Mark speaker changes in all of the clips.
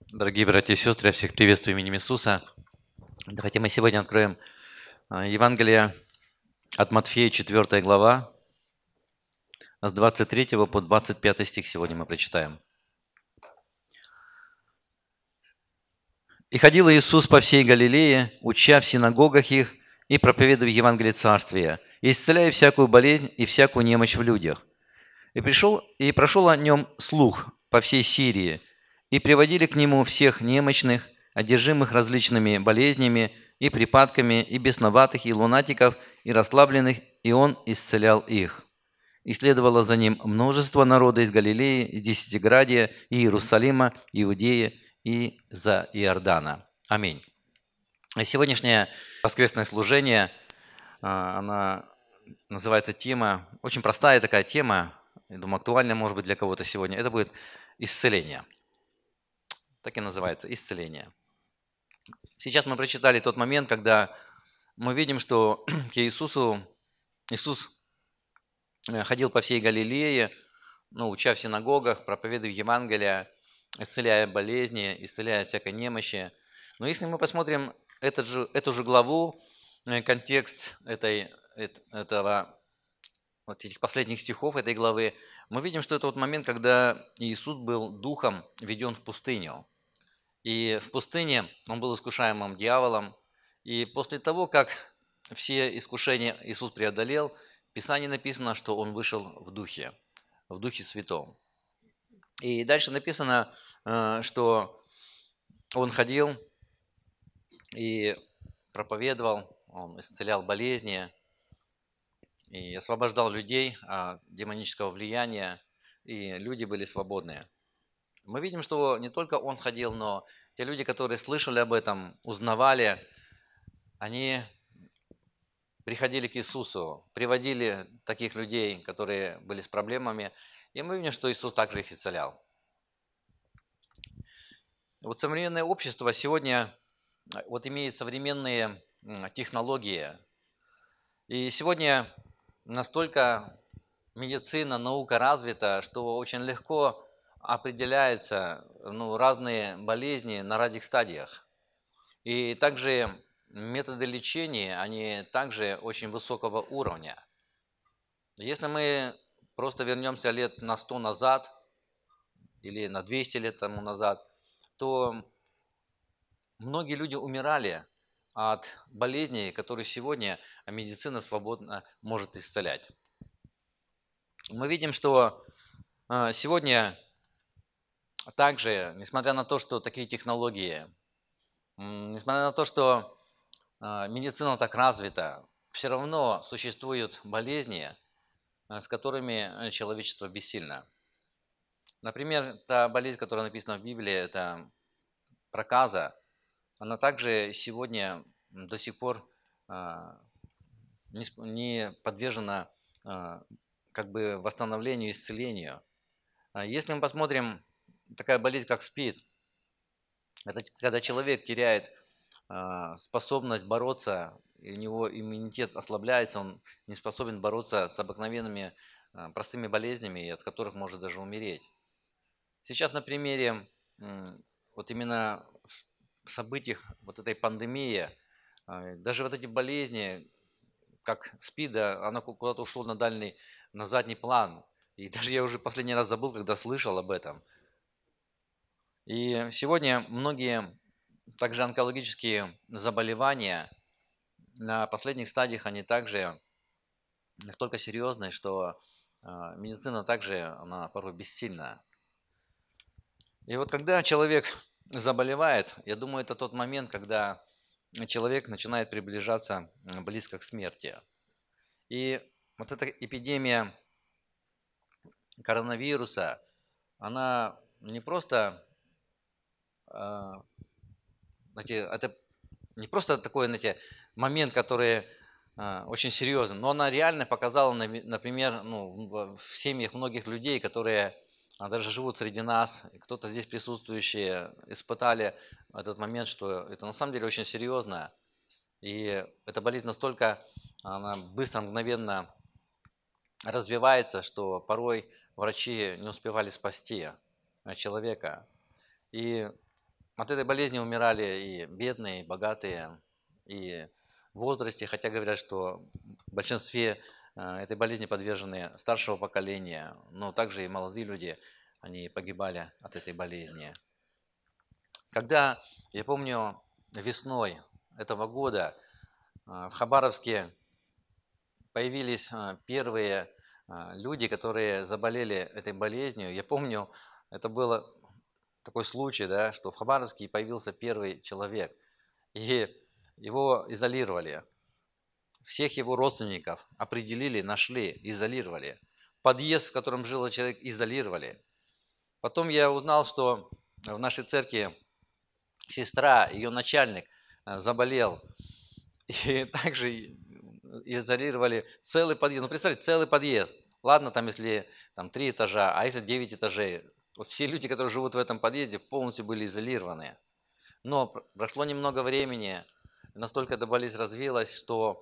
Speaker 1: Дорогие братья и сестры, я всех приветствую именем Иисуса. Давайте мы сегодня откроем Евангелие от Матфея, 4 глава, с 23 по 25 стих сегодня мы прочитаем. «И ходил Иисус по всей Галилее, уча в синагогах их и проповедуя Евангелие Царствия, и исцеляя всякую болезнь и всякую немощь в людях. И прошел о нем слух по всей Сирии, и приводили к нему всех немощных, одержимых различными болезнями и припадками, и бесноватых, и лунатиков, и расслабленных, и он исцелял их. И следовало за ним множество народа из Галилеи, из Десятиградия, и Иерусалима, Иудеи, и за Иордана». Аминь. Сегодняшнее воскресное служение, она называется тема, очень простая такая тема, я думаю, актуальная может быть для кого-то сегодня. Это будет исцеление. Так и называется, исцеление. Сейчас мы прочитали тот момент, когда мы видим, что к Иисус ходил по всей Галилее, уча в синагогах, проповедуя Евангелие, исцеляя болезни, исцеляя всякой немощи. Но если мы посмотрим эту же главу, контекст этих последних стихов этой главы, мы видим, что это вот момент, когда Иисус был духом введен в пустыню. И в пустыне он был искушаемым дьяволом. И после того, как все искушения Иисус преодолел, в Писании написано, что он вышел в Духе Святом. И дальше написано, что он ходил и проповедовал, он исцелял болезни, и освобождал людей от демонического влияния, и люди были свободны. Мы видим, что не только он ходил, но те люди, которые слышали об этом, узнавали, они приходили к Иисусу, приводили таких людей, которые были с проблемами, и мы видим, что Иисус также их исцелял. Вот современное общество сегодня имеет современные технологии, и сегодня настолько медицина, наука развита, что очень легко определяются разные болезни на ранних стадиях. И также методы лечения, они также очень высокого уровня. Если мы просто вернемся лет на 100 назад или на 200 лет тому назад, то многие люди умирали от болезней, которые сегодня медицина свободно может исцелять. Мы видим, что сегодня также, несмотря на то, что такие технологии, несмотря на то, что медицина так развита, все равно существуют болезни, с которыми человечество бессильно. Например, та болезнь, которая написана в Библии, это проказа, она также сегодня до сих пор не подвержена восстановлению, исцелению. Если мы посмотрим, такая болезнь, как СПИД, это когда человек теряет способность бороться, и у него иммунитет ослабляется, он не способен бороться с обыкновенными простыми болезнями, от которых может даже умереть. Сейчас на примере именно событий этой пандемии, даже эти болезни, как СПИДа, она куда-то ушло на задний план. И даже я уже последний раз забыл, когда слышал об этом. И сегодня многие также онкологические заболевания на последних стадиях, они также настолько серьезные, что медицина также, она порой бессильна. И вот когда человек заболевает, я думаю, это тот момент, когда человек начинает приближаться близко к смерти. И вот эта эпидемия коронавируса, она не просто, это не просто такой, момент, который очень серьезный, но она реально показала, например, в семьях многих людей, которые даже живут среди нас, кто-то здесь присутствующие испытали этот момент, что это на самом деле очень серьезно. И эта болезнь настолько, она быстро, мгновенно развивается, что порой врачи не успевали спасти человека. И от этой болезни умирали и бедные, и богатые, и в возрасте, хотя говорят, что в большинстве этой болезни подвержены старшего поколения, но также и молодые люди, они погибали от этой болезни. Когда, я помню, весной этого года в Хабаровске появились первые люди, которые заболели этой болезнью. Я помню, это был такой случай, да, что в Хабаровске появился первый человек, и его изолировали. Всех его родственников определили, нашли, изолировали. Подъезд, в котором жил человек, изолировали. Потом я узнал, что в нашей церкви сестра, ее начальник заболел, и также изолировали целый подъезд. Ну, представьте, целый подъезд. Ладно, там, если там 3 этажа, а если 9 этажей. Вот все люди, которые живут в этом подъезде, полностью были изолированы. Но прошло немного времени, настолько эта болезнь развилась, что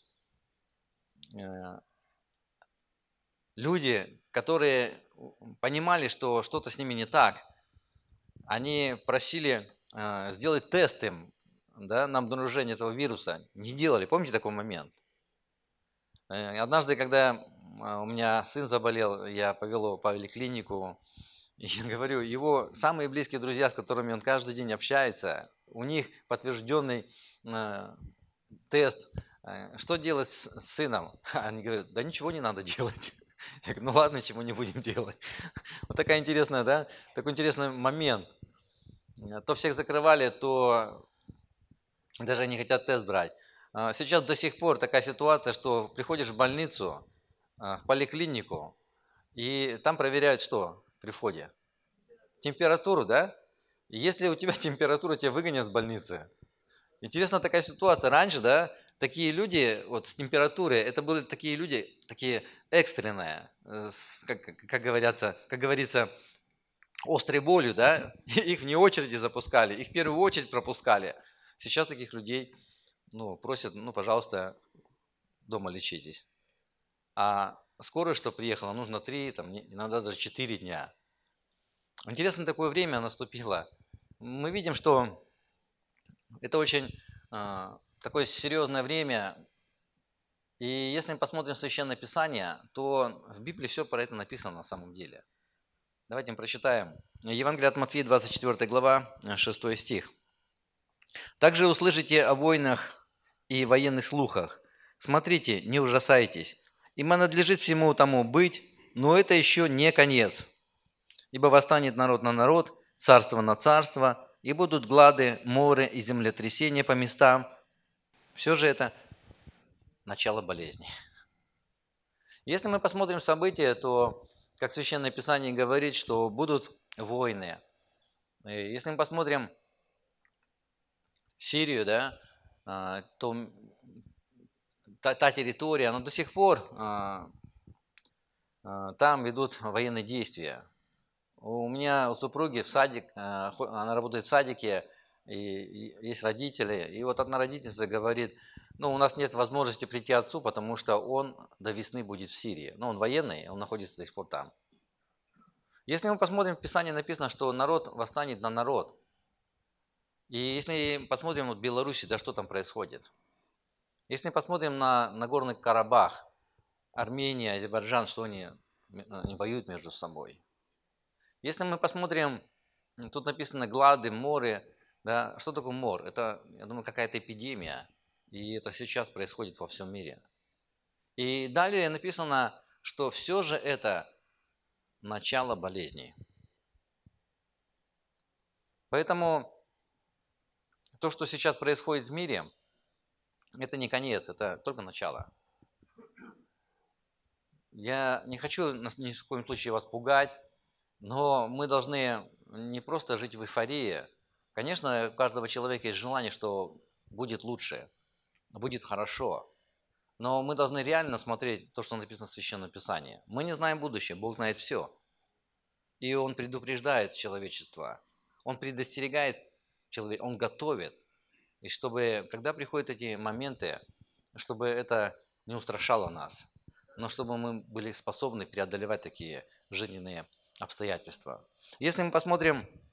Speaker 1: люди, которые понимали, что что-то с ними не так, они просили сделать тест им, да, на обнаружение этого вируса. Не делали. Помните такой момент? Однажды, когда у меня сын заболел, я повел его в поликлинику, и я говорю, его самые близкие друзья, с которыми он каждый день общается, у них подтвержденный тест. Что делать с сыном? Они говорят, да ничего не надо делать. Я говорю, ну ладно, ничего не будем делать. Вот такая интересная, да, такой интересный момент. То всех закрывали, то даже не хотят тест брать. Сейчас до сих пор такая ситуация, что приходишь в больницу, в поликлинику, и там проверяют что при входе? Температуру, да? И если у тебя температура, тебя выгонят с больницы. Интересна такая ситуация. Раньше, да, такие люди вот с температурой, это были такие люди, такие экстренные, как говорится, острой болью, да, их вне очереди запускали, их в первую очередь пропускали. Сейчас таких людей, ну, просят, ну, пожалуйста, дома лечитесь. А скорая, что приехала, нужно 3, там, иногда даже 4 дня. Интересно, такое время наступило. Мы видим, что это очень такое серьезное время. И если мы посмотрим Священное Писание, то в Библии все про это написано на самом деле. Давайте мы прочитаем. Евангелие от Матфея, 24 глава, 6 стих. «Также услышите о войнах и военных слухах. Смотрите, не ужасайтесь, ибо надлежит всему тому быть, но это еще не конец. Ибо восстанет народ на народ, царство на царство, и будут глады, моры и землетрясения по местам». Все же это начало болезни. Если мы посмотрим события, то, как Священное Писание говорит, что будут войны. Если мы посмотрим Сирию, да, то та территория, она до сих пор там ведут военные действия. У меня у супруги в садик, она работает в садике, и есть родители. И вот одна родительница говорит, ну, у нас нет возможности прийти отцу, потому что он до весны будет в Сирии. Ну, он военный, он находится до сих пор там. Если мы посмотрим, в Писании написано, что народ восстанет на народ. И если посмотрим вот в Беларуси, да что там происходит. Если посмотрим на Нагорный Карабах, Армения, Азербайджан, что они воюют между собой. Если мы посмотрим, тут написано глады, моры, да, что такое мор? Это, я думаю, какая-то эпидемия, и это сейчас происходит во всем мире. И далее написано, что все же это начало болезней. Поэтому то, что сейчас происходит в мире, это не конец, это только начало. Я не хочу ни в коем случае вас пугать, но мы должны не просто жить в эйфории. Конечно, у каждого человека есть желание, что будет лучше, будет хорошо. Но мы должны реально смотреть то, что написано в Священном Писании. Мы не знаем будущее, Бог знает все. И Он предупреждает человечество, Он предостерегает человека, Он готовит. И чтобы, когда приходят эти моменты, чтобы это не устрашало нас, но чтобы мы были способны преодолевать такие жизненные обстоятельства. Если мы посмотрим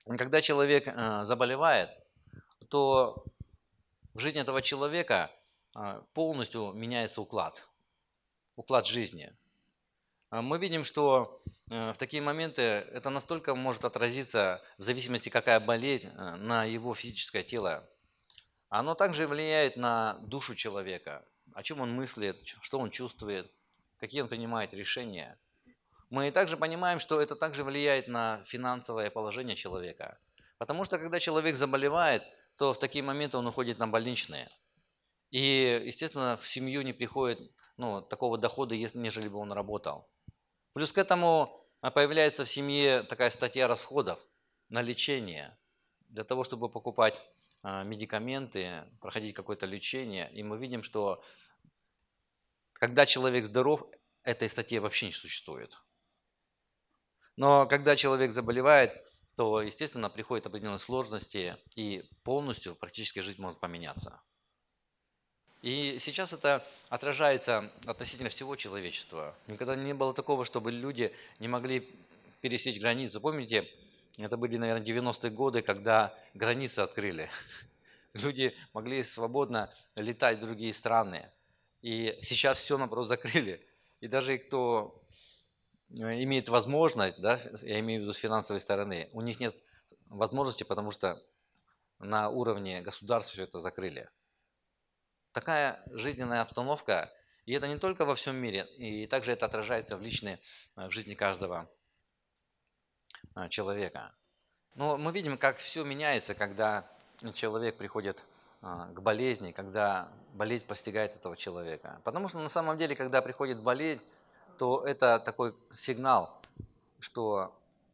Speaker 1: Когда человек заболевает, то в жизни этого человека полностью меняется уклад жизни. Мы видим, что в такие моменты это настолько может отразиться, в зависимости какая болезнь, на его физическое тело. Оно также влияет на душу человека, о чем он мыслит, что он чувствует, какие он принимает решения. Мы также понимаем, что это также влияет на финансовое положение человека. Потому что когда человек заболевает, то в такие моменты он уходит на больничные. И, естественно, в семью не приходит такого дохода, нежели бы он работал. Плюс к этому появляется в семье такая статья расходов на лечение, для того, чтобы покупать медикаменты, проходить какое-то лечение. И мы видим, что когда человек здоров, этой статьи вообще не существует. Но когда человек заболевает, то, естественно, приходят определенные сложности, и полностью практически жизнь может поменяться. И сейчас это отражается относительно всего человечества. Никогда не было такого, чтобы люди не могли пересечь границу. Помните, это были, наверное, 90-е годы, когда границы открыли. Люди могли свободно летать в другие страны. И сейчас все, наоборот, закрыли. И даже кто имеет возможность, да, я имею в виду с финансовой стороны, у них нет возможности, потому что на уровне государства все это закрыли. Такая жизненная обстановка, и это не только во всем мире, и также это отражается в жизни каждого человека. Но мы видим, как все меняется, когда человек приходит к болезни, когда болезнь постигает этого человека. Потому что на самом деле, когда приходит болезнь, то это такой сигнал, что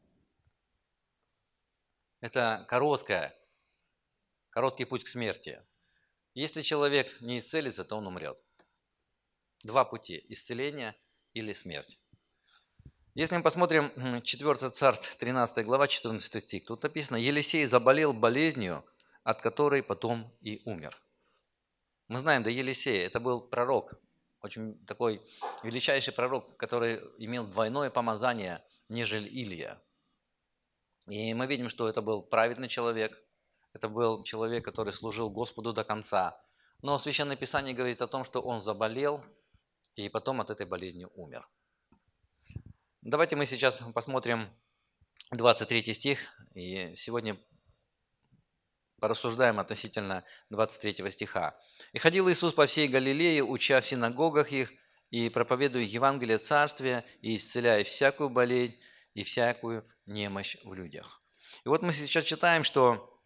Speaker 1: это короткий путь к смерти. Если человек не исцелится, то он умрет. Два пути – исцеление или смерть. Если мы посмотрим 4 Царств, 13 глава, 14 стих, тут написано: «Елисей заболел болезнью, от которой потом и умер». Мы знаем, да, Елисей – это был пророк, очень такой величайший пророк, который имел двойное помазание, нежели Илия. И мы видим, что это был праведный человек, это был человек, который служил Господу до конца. Но Священное Писание говорит о том, что он заболел и потом от этой болезни умер. Давайте мы сейчас посмотрим 23 стих, и сегодня порассуждаем относительно 23 стиха. «И ходил Иисус по всей Галилее, уча в синагогах их, и проповедуя Евангелие Царствия, и исцеляя всякую болезнь и всякую немощь в людях». И вот мы сейчас читаем, что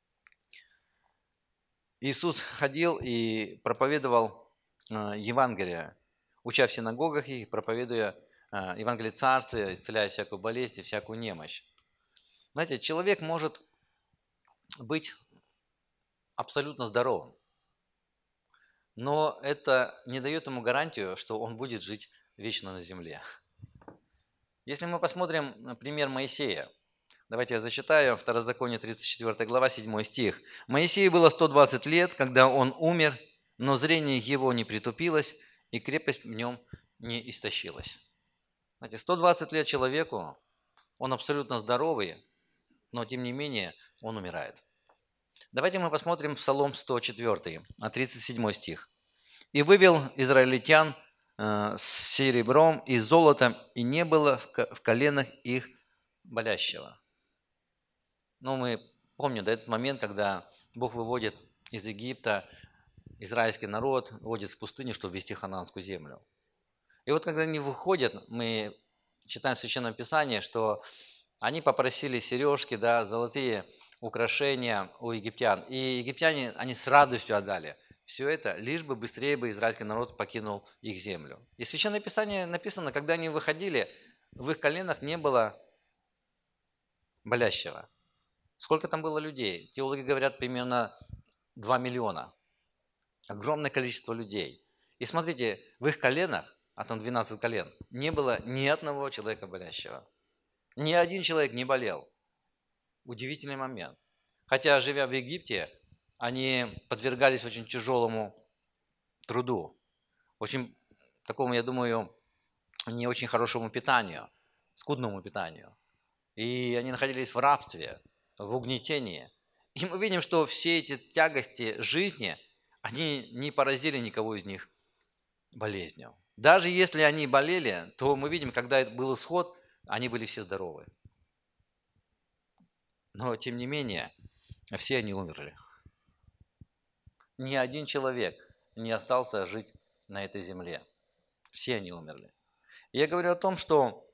Speaker 1: Иисус ходил и проповедовал Евангелие, уча в синагогах их, проповедуя Евангелие Царствия, исцеляя всякую болезнь и всякую немощь. Знаете, человек может быть абсолютно здоровым, но это не дает ему гарантию, что он будет жить вечно на земле. Если мы посмотрим на пример Моисея, давайте я зачитаю, Второзаконие, 34 глава, 7 стих. «Моисею было 120 лет, когда он умер, но зрение его не притупилось, и крепость в нем не истощилась». Знаете, 120 лет человеку, он абсолютно здоровый, но тем не менее он умирает. Давайте мы посмотрим Псалом 104, 37 стих. «И вывел израильтян с серебром и золотом, и не было в коленах их болящего». Ну, мы помним, да, этот момент, когда Бог выводит из Египта израильский народ, вводит в пустыню, чтобы ввести хананскую землю. И вот когда они выходят, мы читаем в Священном Писании, что они попросили сережки, да, золотые украшения у египтян. И египтяне, они с радостью отдали все это, лишь бы быстрее бы израильский народ покинул их землю. И в Священном Писании написано, когда они выходили, в их коленах не было болящего. Сколько там было людей? Теологи говорят, примерно 2 миллиона. Огромное количество людей. И смотрите, в их коленах, а там 12 колен, не было ни одного человека болящего. Ни один человек не болел. Удивительный момент. Хотя, живя в Египте, они подвергались очень тяжелому труду, очень такому, я думаю, не очень хорошему питанию, скудному питанию. И они находились в рабстве. в угнетении. И мы видим, что все эти тягости жизни, они не поразили никого из них болезнью. Даже если они болели, то мы видим, когда это был исход, они были все здоровы. Но тем не менее, все они умерли. Ни один человек не остался жить на этой земле. Все они умерли. И я говорю о том, что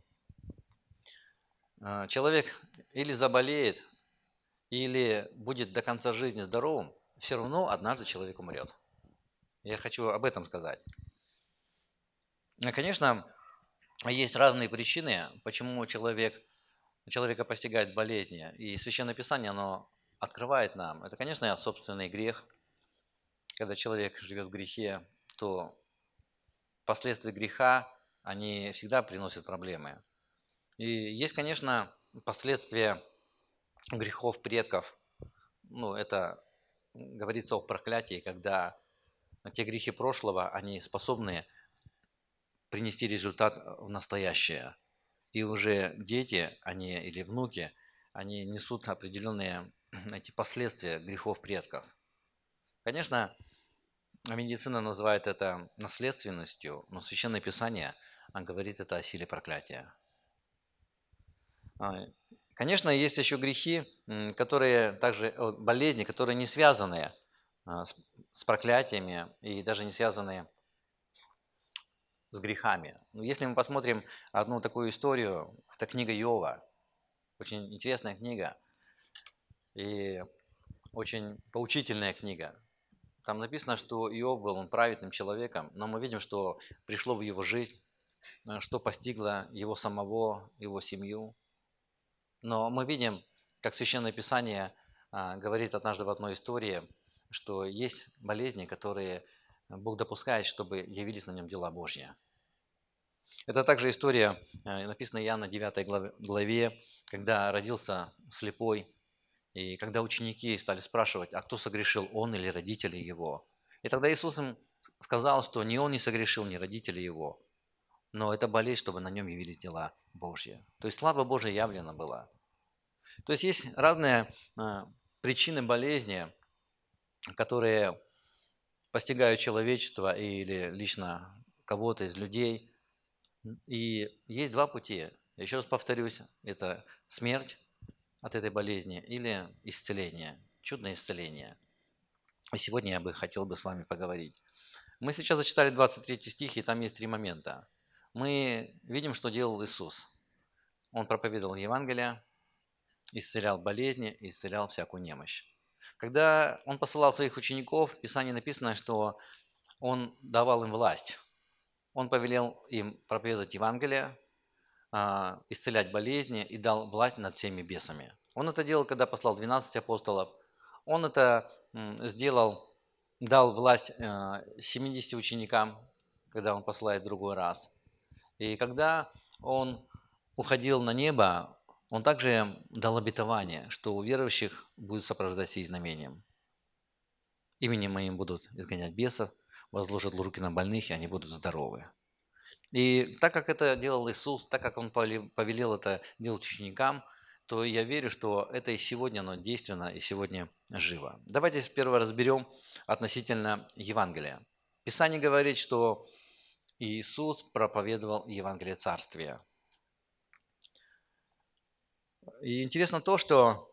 Speaker 1: человек или заболеет, или будет до конца жизни здоровым, все равно однажды человек умрет. Я хочу об этом сказать. Конечно, есть разные причины, почему человека постигает болезни. И Священное Писание, оно открывает нам. Это, конечно, собственный грех. Когда человек живет в грехе, то последствия греха, они всегда приносят проблемы. И есть, конечно, последствия грехов предков. Это говорится о проклятии, когда те грехи прошлого, они способны принести результат в настоящее. И уже дети, или внуки, они несут определенные эти последствия грехов предков. Конечно, медицина называет это наследственностью, но Священное Писание говорит это о силе проклятия. Конечно, есть еще грехи, болезни, которые не связаны с проклятиями и даже не связаны с грехами. Если мы посмотрим одну такую историю, это книга Иова. Очень интересная книга и очень поучительная книга. Там написано, что Иов был праведным человеком, но мы видим, что пришло в его жизнь, что постигло его самого, его семью. Но мы видим, как Священное Писание говорит однажды в одной истории, что есть болезни, которые Бог допускает, чтобы явились на нем дела Божьи. Это также история, написана Иоанна 9 главе, когда родился слепой, и когда ученики стали спрашивать, а кто согрешил, он или родители его. И тогда Иисус им сказал, что ни он не согрешил, ни родители его, но это болезнь, чтобы на нем явились дела Божьи. То есть слава Божья явлена была. То есть разные причины болезни, которые постигают человечество или лично кого-то из людей. И есть два пути. Еще раз повторюсь, это смерть от этой болезни или исцеление, чудное исцеление. И сегодня я хотел бы с вами поговорить. Мы сейчас зачитали 23 стих, и там есть три момента. Мы видим, что делал Иисус. Он проповедовал Евангелие, исцелял болезни, исцелял всякую немощь. Когда Он посылал своих учеников, в Писании написано, что Он давал им власть. Он повелел им проповедовать Евангелие, исцелять болезни и дал власть над всеми бесами. Он это делал, когда послал 12 апостолов. Он это дал власть 70 ученикам, когда он посылает в другой раз. И когда он уходил на небо, он также дал обетование, что у верующих будет сопровождать сей знамением. Именем моим будут изгонять бесов, возложат руки на больных, и они будут здоровы. И так как это делал Иисус, так как Он повелел это делать ученикам, то я верю, что это и сегодня оно действенно, и сегодня живо. Давайте сперва разберем относительно Евангелия. Писание говорит, что Иисус проповедовал Евангелие Царствия. И интересно то, что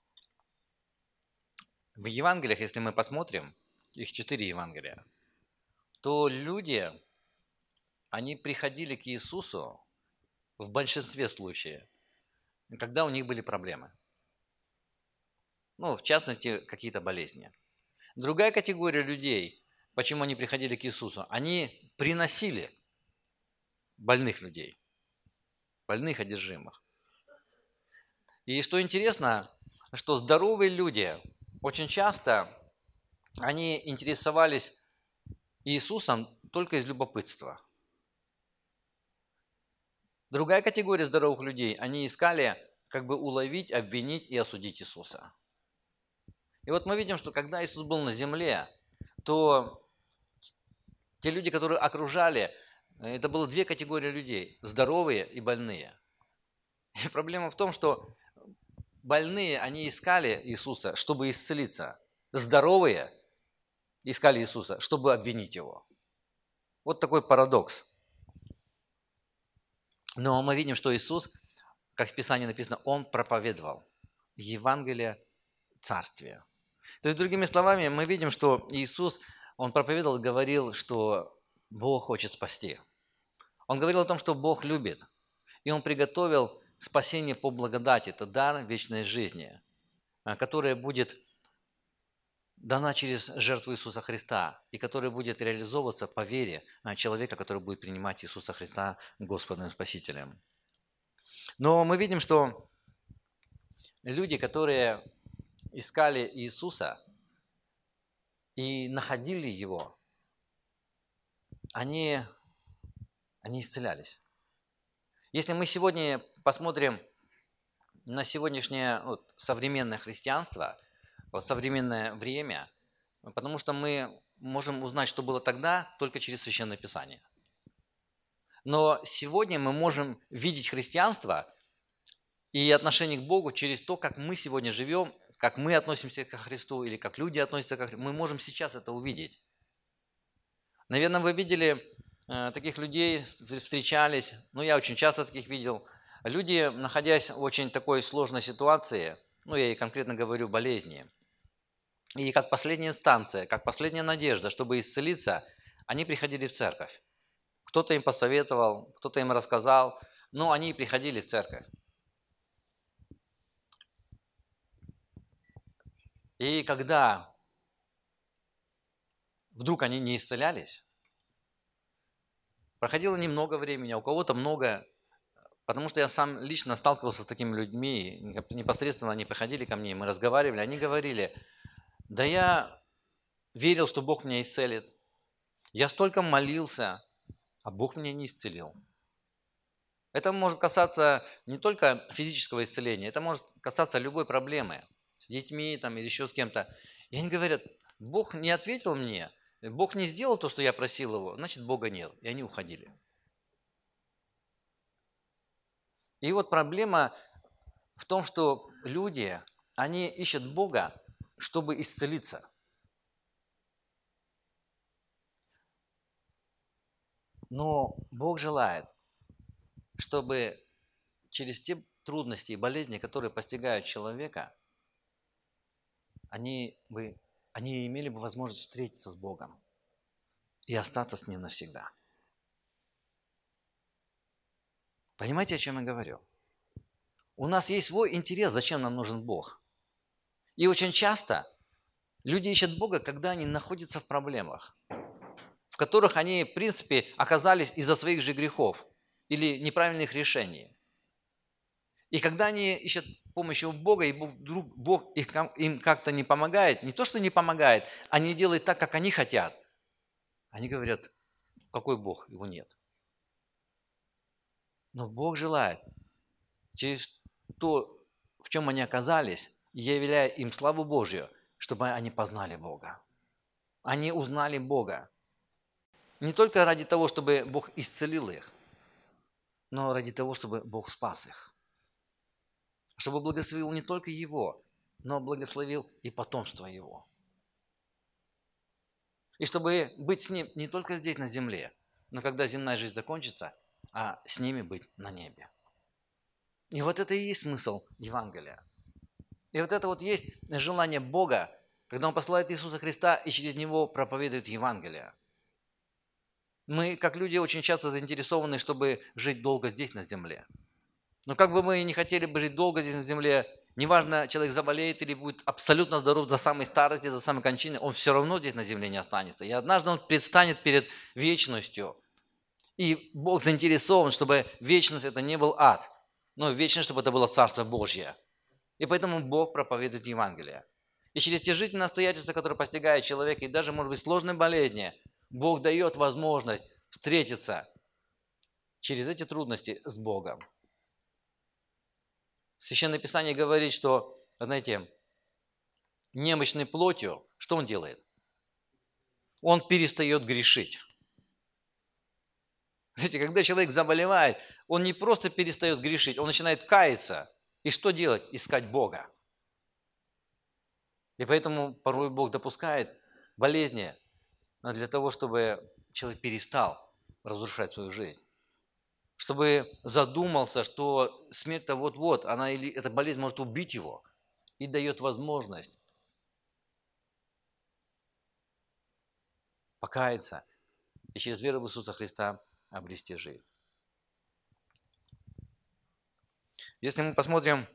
Speaker 1: в Евангелиях, если мы посмотрим, их 4 Евангелия, то люди, они приходили к Иисусу в большинстве случаев, когда у них были проблемы. В частности, какие-то болезни. Другая категория людей, почему они приходили к Иисусу, они приносили больных людей, больных одержимых. И что интересно, что здоровые люди очень часто, они интересовались Иисусом только из любопытства. Другая категория здоровых людей, они искали уловить, обвинить и осудить Иисуса. И вот мы видим, что когда Иисус был на земле, то те люди, которые окружали, это было две категории людей – здоровые и больные. И проблема в том, что больные, они искали Иисуса, чтобы исцелиться. Здоровые искали Иисуса, чтобы обвинить Его. Вот такой парадокс. Но мы видим, что Иисус, как в Писании написано, Он проповедовал Евангелие Царствия. То есть, другими словами, мы видим, что Иисус, Он проповедовал и говорил, что Бог хочет спасти. Он говорил о том, что Бог любит. И Он приготовил спасение по благодати. Это дар вечной жизни, которая будет дана через жертву Иисуса Христа и которая будет реализовываться по вере человека, который будет принимать Иисуса Христа Господом и Спасителем. Но мы видим, что люди, которые искали Иисуса и находили Его, они исцелялись. Если мы сегодня посмотрим на сегодняшнее современное христианство, в современное время, потому что мы можем узнать, что было тогда, только через Священное Писание. Но сегодня мы можем видеть христианство и отношение к Богу через то, как мы сегодня живем, как мы относимся ко Христу или как люди относятся ко Христу. Мы можем сейчас это увидеть. Наверное, вы видели таких людей, встречались, я очень часто таких видел. Люди, находясь в очень такой сложной ситуации, я и конкретно говорю болезни, и как последняя инстанция, как последняя надежда, чтобы исцелиться, они приходили в церковь. Кто-то им посоветовал, кто-то им рассказал, но они приходили в церковь. И когда вдруг они не исцелялись, проходило немного времени, а у кого-то много, потому что я сам лично сталкивался с такими людьми, непосредственно они приходили ко мне, мы разговаривали, они говорили: да я верил, что Бог меня исцелит, я столько молился, а Бог меня не исцелил. Это может касаться не только физического исцеления, это может касаться любой проблемы с детьми или еще с кем-то. И они говорят: Бог не ответил мне, Бог не сделал то, что я просил Его, значит, Бога нет. И они уходили. И вот проблема в том, что люди, они ищут Бога, чтобы исцелиться. Но Бог желает, чтобы через те трудности и болезни, которые постигают человека, они имели бы возможность встретиться с Богом и остаться с Ним навсегда. Понимаете, о чем я говорю? У нас есть свой интерес, зачем нам нужен Бог. И очень часто люди ищут Бога, когда они находятся в проблемах, в которых они, в принципе, оказались из-за своих же грехов или неправильных решений. И когда они ищут помощи у Бога, и вдруг Бог им как-то не помогает, не то, что не помогает, они делают так, как они хотят, они говорят: какой Бог? Его нет. Но Бог желает через то, в чем они оказались, являя им славу Божью, чтобы они познали Бога. Они узнали Бога. Не только ради того, чтобы Бог исцелил их, но ради того, чтобы Бог спас их. Чтобы благословил не только его, но благословил и потомство его. И чтобы быть с ним не только здесь на земле, но когда земная жизнь закончится, а с ними быть на небе. И вот это и есть смысл Евангелия. И вот это вот есть желание Бога, когда Он посылает Иисуса Христа и через Него проповедует Евангелие. Мы, как люди, очень часто заинтересованы, чтобы жить долго здесь, на земле. Но как бы мы ни хотели бы жить долго здесь, на земле, неважно, человек заболеет или будет абсолютно здоров до самой старости, до самой кончины, он все равно здесь на земле не останется. И однажды он предстанет перед вечностью. И Бог заинтересован, чтобы вечность это не был ад, но вечность, чтобы это было Царство Божье. И поэтому Бог проповедует Евангелие. И через те жизненные обстоятельства, которые постигают человека, и даже, может быть, сложные болезни, Бог дает возможность встретиться через эти трудности с Богом. Священное Писание говорит, что, знаете, немощной плотью, что он делает? Он перестает грешить. Знаете, когда человек заболевает, он не просто перестает грешить, он начинает каяться И что делать? Искать Бога. И поэтому порой Бог допускает болезни для того, чтобы человек перестал разрушать свою жизнь. Чтобы задумался, что смерть-то вот-вот, она или эта болезнь может убить его и дает возможность покаяться и через веру в Иисуса Христа обрести жизнь. Если мы посмотрим,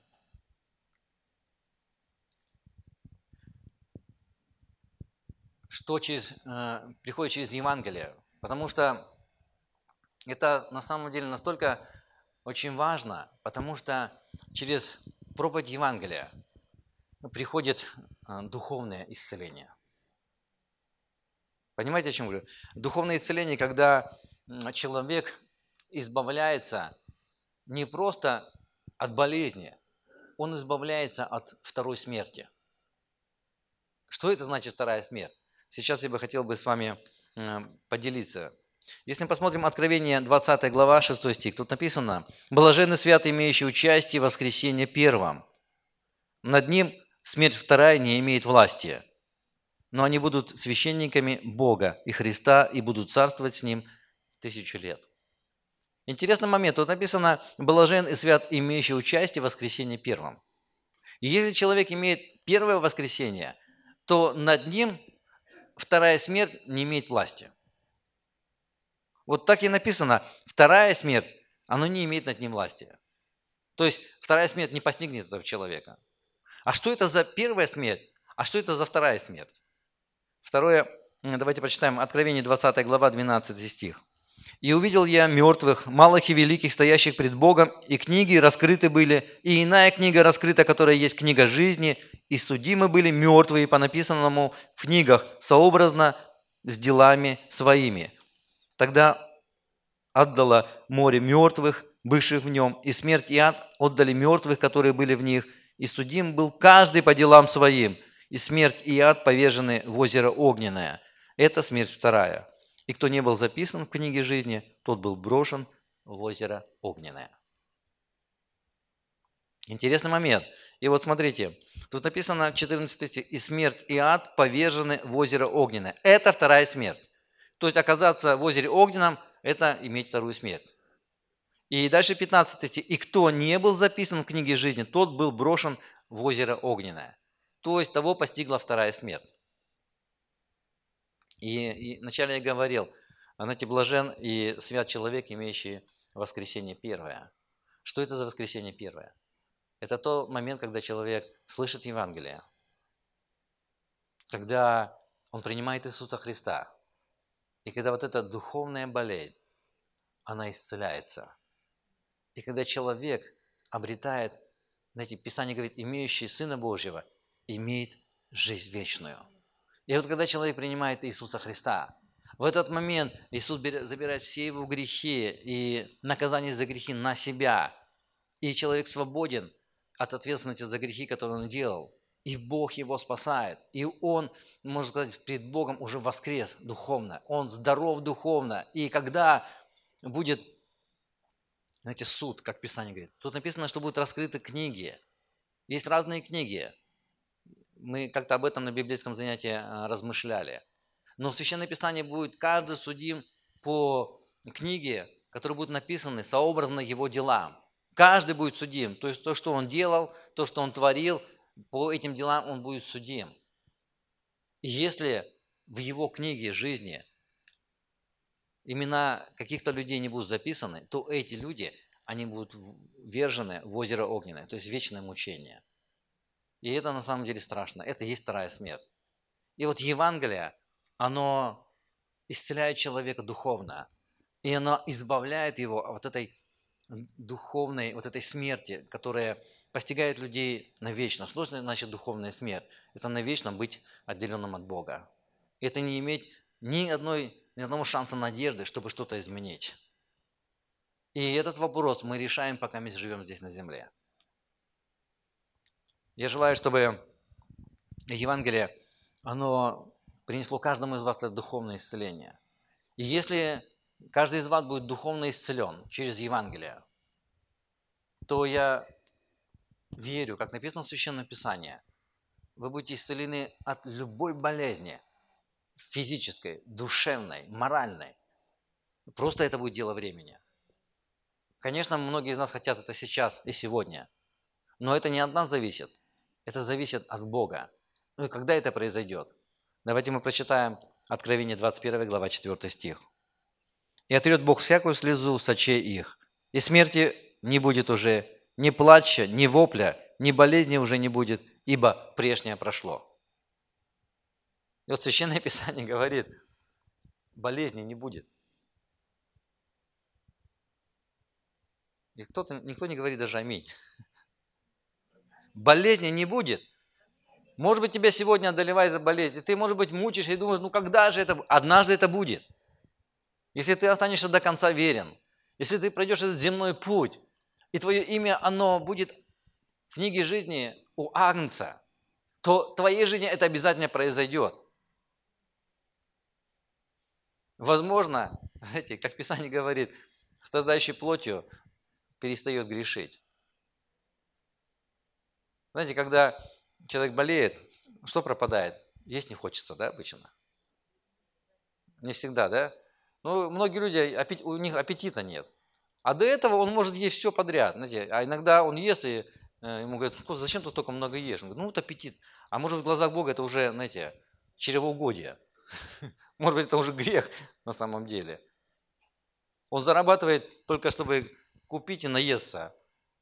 Speaker 1: что приходит через Евангелие, потому что это на самом деле настолько очень важно, потому что через проповедь Евангелия приходит духовное исцеление. Понимаете, о чем говорю? Духовное исцеление, когда человек избавляется не просто от болезни, он избавляется от второй смерти. Что это значит вторая смерть? Сейчас я бы хотел с вами поделиться. Если мы посмотрим Откровение 20 глава, 6 стих, тут написано: «Блаженны святые, имеющие участие в воскресенье первом. Над ним смерть вторая не имеет власти, но они будут священниками Бога и Христа и будут царствовать с Ним 1000 лет». Интересный момент. Тут написано: «Блажен и свят, имеющий участие в воскресенье первом». И если человек имеет первое воскресенье, то над ним вторая смерть не имеет власти. Вот так и написано: вторая смерть, она не имеет над ним власти. То есть вторая смерть не постигнет этого человека. А что это за первая смерть? А что это за вторая смерть? Второе, давайте прочитаем Откровение 20 глава, 12 стих. «И увидел я мертвых, малых и великих, стоящих пред Богом, и книги раскрыты были, и иная книга раскрыта, которая есть книга жизни, и судимы были мертвые по написанному в книгах, сообразно с делами своими. Тогда отдало море мертвых, бывших в нем, и смерть и ад отдали мертвых, которые были в них, и судим был каждый по делам своим, и смерть и ад повержены в озеро огненное». Это смерть вторая. И кто не был записан в книге жизни, тот был брошен в озеро огненное. Интересный момент. И вот смотрите, тут написано 14 стих: «И смерть и ад повержены в озеро огненное». Это вторая смерть. То есть оказаться в озере огненном – это иметь вторую смерть. И дальше 15 стих: «И кто не был записан в книге жизни, тот был брошен в озеро огненное». То есть того постигла вторая смерть. И вначале я говорил, знаете, блажен и свят человек, имеющий воскресенье первое. Что это за воскресенье первое? Это тот момент, когда человек слышит Евангелие, когда он принимает Иисуса Христа, и когда вот эта духовная болезнь, она исцеляется. И когда человек обретает, знаете, Писание говорит, имеющий Сына Божьего, имеет жизнь вечную. И вот когда человек принимает Иисуса Христа, в этот момент Иисус забирает все его грехи и наказание за грехи на себя. И человек свободен от ответственности за грехи, которые он делал. И Бог его спасает. И он, можно сказать, пред Богом уже воскрес духовно. Он здоров духовно. И когда будет, знаете, суд, как Писание говорит, тут написано, что будут раскрыты книги. Есть разные книги. Мы как-то об этом на библейском занятии размышляли. Но в Священном Писании будет каждый судим по книге, которые будут написаны сообразно его делам. Каждый будет судим. То есть то, что он делал, то, что он творил, по этим делам он будет судим. И если в его книге жизни имена каких-то людей не будут записаны, то эти люди, они будут ввержены в озеро огненное, то есть вечное мучение. И это на самом деле страшно. Это и есть вторая смерть. И вот Евангелие, оно исцеляет человека духовно. И оно избавляет его от этой духовной, вот этой смерти, которая постигает людей навечно. Что значит духовная смерть? Это навечно быть отделенным от Бога. Это не иметь ни одного шанса надежды, чтобы что-то изменить. И этот вопрос мы решаем, пока мы живем здесь на земле. Я желаю, чтобы Евангелие, оно принесло каждому из вас это духовное исцеление. И если каждый из вас будет духовно исцелен через Евангелие, то я верю, как написано в Священном Писании, вы будете исцелены от любой болезни, физической, душевной, моральной. Просто это будет дело времени. Конечно, многие из нас хотят это сейчас и сегодня, но это не от нас зависит, это зависит от Бога. Ну и когда это произойдет? Давайте мы прочитаем Откровение 21 глава 4 стих. «И отрет Бог всякую слезу с очей их, и смерти не будет уже, ни плача, ни вопля, ни болезни уже не будет, ибо прежнее прошло». И вот Священное Писание говорит, болезни не будет. И никто не говорит даже аминь. Болезни не будет. Может быть, тебя сегодня одолевает эта болезнь, и ты, может быть, мучаешься и думаешь, ну когда же это? Однажды это будет. Если ты останешься до конца верен, если ты пройдешь этот земной путь, и твое имя, оно будет в книге жизни у Агнца, то в твоей жизни это обязательно произойдет. Возможно, знаете, как Писание говорит, страдающий плотью перестает грешить. Знаете, когда человек болеет, что пропадает? Есть не хочется, да, обычно? Не всегда, да? Ну, многие люди, у них аппетита нет. А до этого он может есть все подряд. Знаете, а иногда он ест, и ему говорят, ну, зачем ты столько много ешь? Он говорит, ну, вот аппетит. А может быть, в глазах Бога это уже, знаете, чревоугодие. Может быть, это уже грех на самом деле. Он зарабатывает только, чтобы купить и наесться.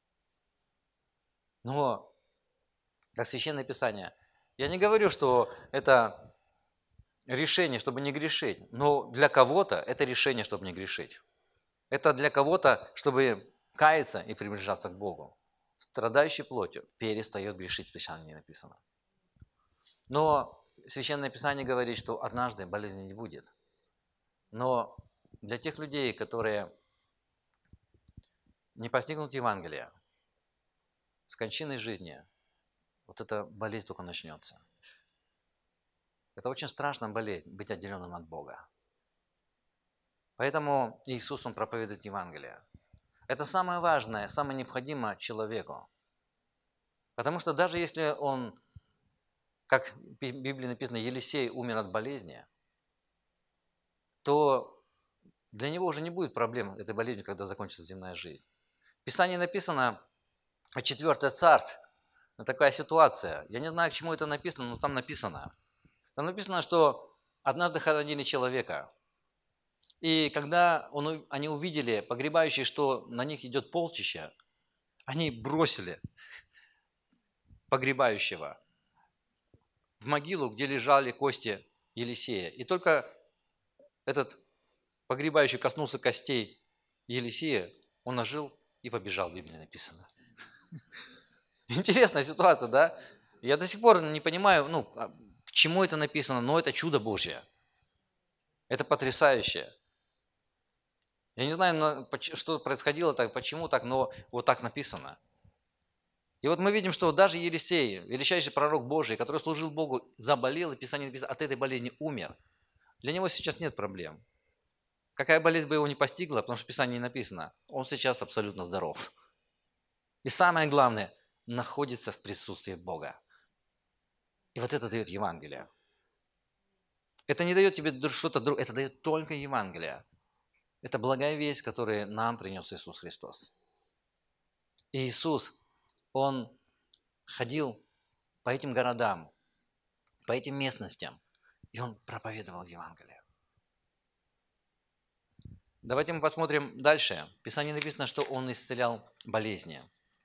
Speaker 1: Но, как Священное Писание, я не говорю, что это решение, чтобы не грешить, но для кого-то это решение, чтобы не грешить. Это для кого-то, чтобы каяться и приближаться к Богу. Страдающий плотью перестает грешить, в Писании написано. Но Священное Писание говорит, что однажды болезни не будет. Но для тех людей, которые не постигнут Евангелие, с кончиной жизни, вот эта болезнь только начнется. Это очень страшная болезнь, быть отделенным от Бога. Поэтому Иисус, Он проповедует Евангелие. Это самое важное, самое необходимое человеку. Потому что даже если он, как в Библии написано, Елисей умер от болезни, то для него уже не будет проблем этой болезнью, когда закончится земная жизнь. В Писании написано, 4 царств, такая ситуация. Я не знаю, к чему это написано, но там написано. Там написано, что однажды хоронили человека. И когда они увидели, погребающие, что на них идет полчища, они бросили погребающего в могилу, где лежали кости Елисея. И только этот погребающий коснулся костей Елисея, он ожил и побежал, в Библии написано. Интересная ситуация, да? Я до сих пор не понимаю, к чему это написано, но это чудо Божье. Это потрясающе. Я не знаю, что происходило так, почему так, но вот так написано. И вот мы видим, что даже Елисей, величайший пророк Божий, который служил Богу, заболел, и Писание написано, от этой болезни умер. Для него сейчас нет проблем. Какая болезнь бы его не постигла, потому что в Писании не написано, он сейчас абсолютно здоров. И самое главное, находится в присутствии Бога. И вот это дает Евангелие. Это не дает тебе что-то другое, это дает только Евангелие. Это благая весть, которую нам принес Иисус Христос. И Иисус, Он ходил по этим городам, по этим местностям, и Он проповедовал Евангелие. Давайте мы посмотрим дальше. В Писании написано, что Он исцелял болезни.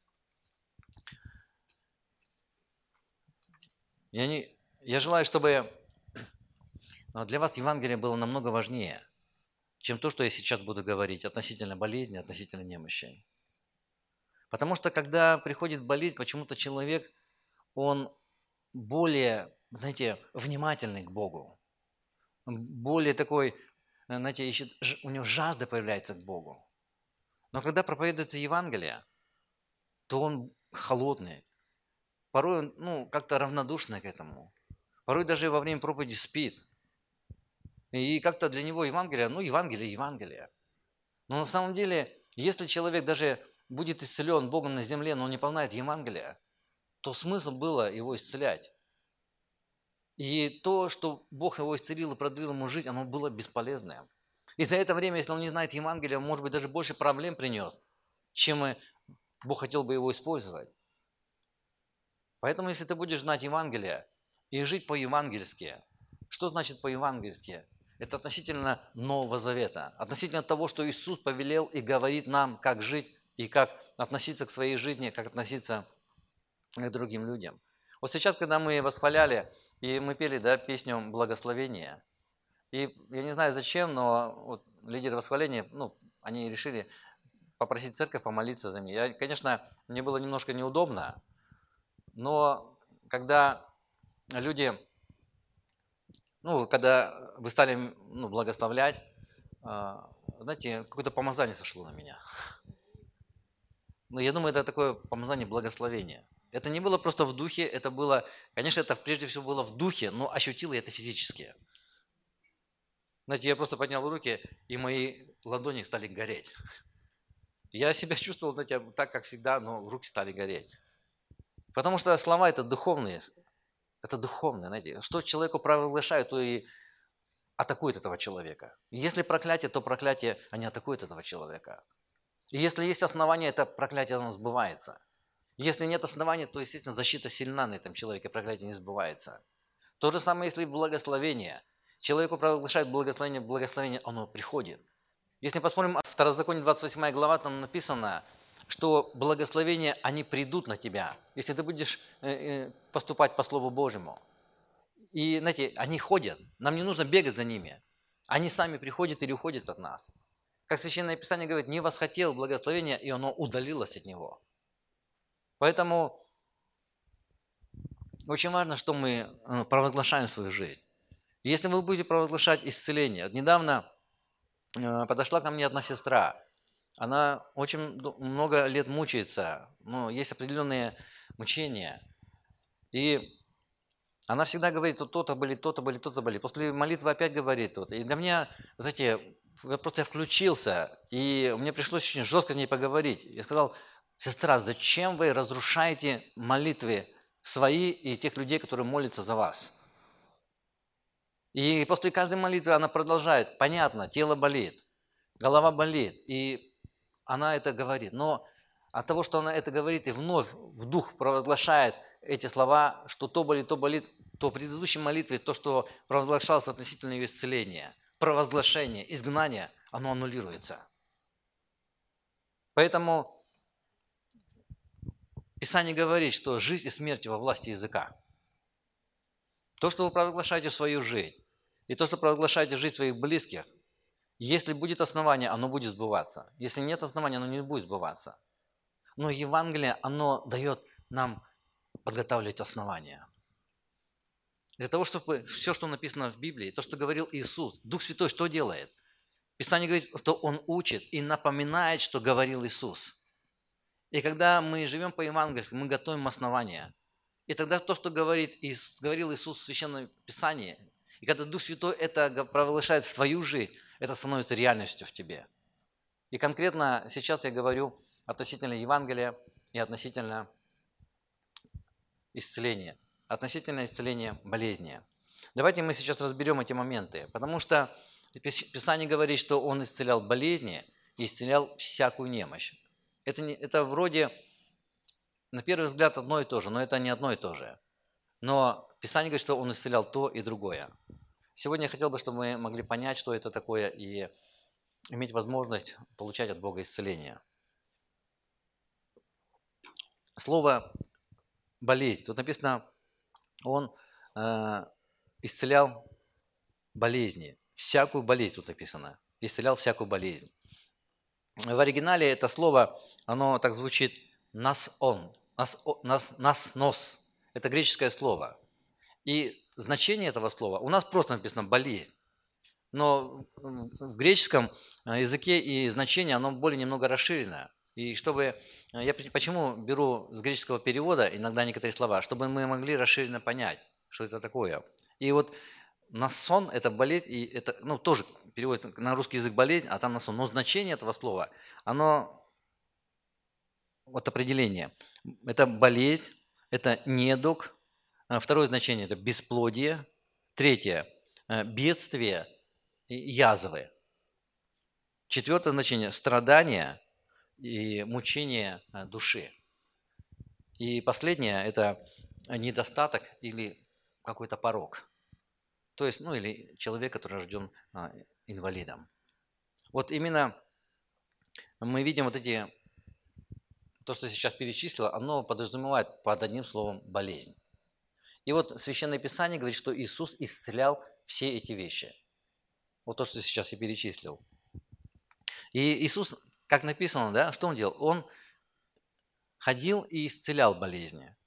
Speaker 1: Я желаю, чтобы для вас Евангелие было намного важнее, чем то, что я сейчас буду говорить относительно болезни, относительно немощей. Потому что, когда приходит болезнь, почему-то человек, он более, внимательный к Богу. Более такой, ищет, у него жажда появляется к Богу. Но когда проповедуется Евангелие, то он холодный. Порой он, как-то равнодушный к этому. Порой даже во время проповеди спит. И как-то для него Евангелие. Но на самом деле, если человек даже будет исцелен Богом на земле, но он не познает Евангелия, то смысл было его исцелять. И то, что Бог его исцелил и продлил ему жизнь, оно было бесполезным. И за это время, если он не знает Евангелия, он, может быть, даже больше проблем принес, чем Бог хотел бы его использовать. Поэтому, если ты будешь знать Евангелие и жить по-евангельски, что значит по-евангельски? Это относительно Нового Завета, относительно того, что Иисус повелел и говорит нам, как жить и как относиться к своей жизни, как относиться к другим людям. Вот сейчас, когда мы восхваляли, и мы пели, да, песню «Благословение», и я не знаю зачем, но вот лидеры восхваления, они решили попросить церковь помолиться за меня. Конечно, мне было немножко неудобно, но когда люди, когда вы стали благословлять, знаете, какое-то помазание сошло на меня. Но я думаю, это такое помазание благословения. Это не было просто в духе, это было, конечно, это прежде всего было в духе, но ощутил я это физически. Знаете, я просто поднял руки, и мои ладони стали гореть. Я себя чувствовал, знаете, так, как всегда, но руки стали гореть. Потому что слова это духовные, знаете. Что человеку провозглашают, то и атакует этого человека. И если проклятие, то проклятие, они атакуют этого человека. И если есть основания, это проклятие, оно сбывается. Если нет оснований, то, естественно, защита сильна на этом человеке, проклятие не сбывается. То же самое, если благословение. Человеку провозглашают благословение, оно приходит. Если посмотрим Второзаконие 28 глава, там написано, что благословения, они придут на тебя, если ты будешь поступать по Слову Божьему. И, знаете, они ходят, нам не нужно бегать за ними. Они сами приходят или уходят от нас. Как Священное Писание говорит, не восхотел благословения, и оно удалилось от него. Поэтому очень важно, что мы провозглашаем свою жизнь. Если вы будете провозглашать исцеление. Недавно подошла ко мне одна сестра. Она очень много лет мучается, но есть определенные мучения. И она всегда говорит, то-то болит, то-то болит, то-то болит. После молитвы опять говорит то-то. И для меня, знаете, я просто включился, и мне пришлось очень жестко с ней поговорить. Я сказал, сестра, зачем вы разрушаете молитвы свои и тех людей, которые молятся за вас? И после каждой молитвы она продолжает, понятно, тело болит, голова болит, и она это говорит. Но от того, что она это говорит и вновь в дух провозглашает эти слова, что то болит, то в предыдущей молитве то, что провозглашалось относительно ее исцеления, провозглашение, изгнание, оно аннулируется. Поэтому Писание говорит, что жизнь и смерть во власти языка. То, что вы провозглашаете в свою жизнь, и то, что провозглашаете в жизнь своих близких, если будет основание, оно будет сбываться. Если нет основания, оно не будет сбываться. Но Евангелие, оно дает нам подготавливать основания. Для того, чтобы все, что написано в Библии, то, что говорил Иисус, Дух Святой что делает? Писание говорит, что Он учит и напоминает, что говорил Иисус. И когда мы живем по Евангелию, мы готовим основания. И тогда то, что говорил Иисус в Священном Писании, и когда Дух Святой это провозглашает в твою жизнь, это становится реальностью в тебе. И конкретно сейчас я говорю относительно Евангелия и относительно исцеления, болезни. Давайте мы сейчас разберем эти моменты, потому что Писание говорит, что Он исцелял болезни и исцелял всякую немощь. Это вроде, на первый взгляд, одно и то же, но это не одно и то же. Но Писание говорит, что Он исцелял то и другое. Сегодня я хотел бы, чтобы мы могли понять, что это такое, и иметь возможность получать от Бога исцеление. Слово «болеть». Тут написано, Он исцелял болезни. Всякую болезнь тут написано. Исцелял всякую болезнь. В оригинале это слово, оно так звучит «нас-он», «нас-нос». Это греческое слово. И значение этого слова, у нас просто написано «болезнь». Но в греческом языке и значение, оно более немного расширено. И чтобы, я почему беру с греческого перевода иногда некоторые слова, чтобы мы могли расширенно понять, что это такое. И вот насон – это болезнь, и это, тоже переводит на русский язык болезнь, а там насон. Но значение этого слова, оно вот определение. Это болезнь, это недуг. Второе значение – это бесплодие. Третье – бедствие и язвы. Четвертое значение – страдания и мучение души. И последнее – это недостаток или какой-то порок. То есть, или человек, который рожден инвалидом. Вот именно мы видим то, что сейчас перечислил, оно подразумевает под одним словом болезнь. И вот Священное Писание говорит, что Иисус исцелял все эти вещи. Вот то, что сейчас я перечислил. И Иисус, как написано, да, что Он делал? Он ходил и исцелял болезни.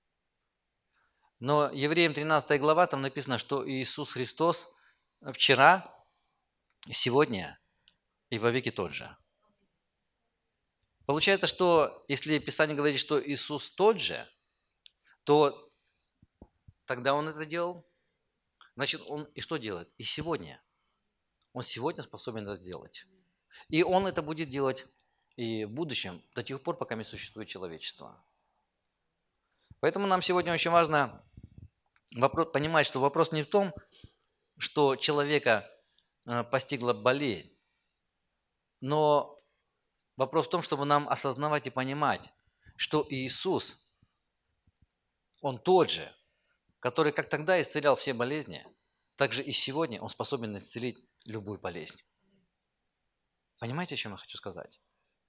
Speaker 1: Но Евреям 13 глава, там написано, что Иисус Христос вчера, сегодня и вовеки тот же. Получается, что если Писание говорит, что Иисус тот же, то тогда Он это делал, значит, Он и что делает? И сегодня. Он сегодня способен это сделать. И Он это будет делать и в будущем, до тех пор, пока не существует человечество. Поэтому нам сегодня очень важно понимать, что вопрос не в том, что человека постигла болезнь, но вопрос в том, чтобы нам осознавать и понимать, что Иисус, Он тот же, который как тогда исцелял все болезни, так же и сегодня Он способен исцелить любую болезнь. Понимаете, о чем я хочу сказать?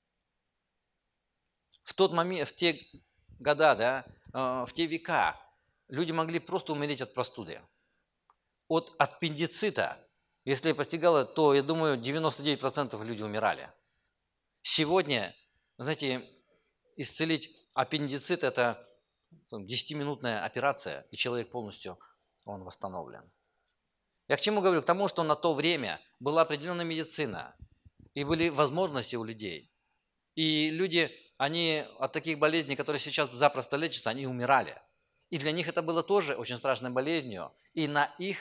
Speaker 1: В тот момент, в те года, да, в те века люди могли просто умереть от простуды. От аппендицита, если постигало, то, я думаю, 99% люди умирали. Сегодня, знаете, исцелить аппендицит – это 10-минутная операция, и человек полностью он восстановлен. Я к чему говорю? К тому, что на то время была определенная медицина, и были возможности у людей. И люди, они от таких болезней, которые сейчас запросто лечатся, они умирали. И для них это было тоже очень страшной болезнью. И на их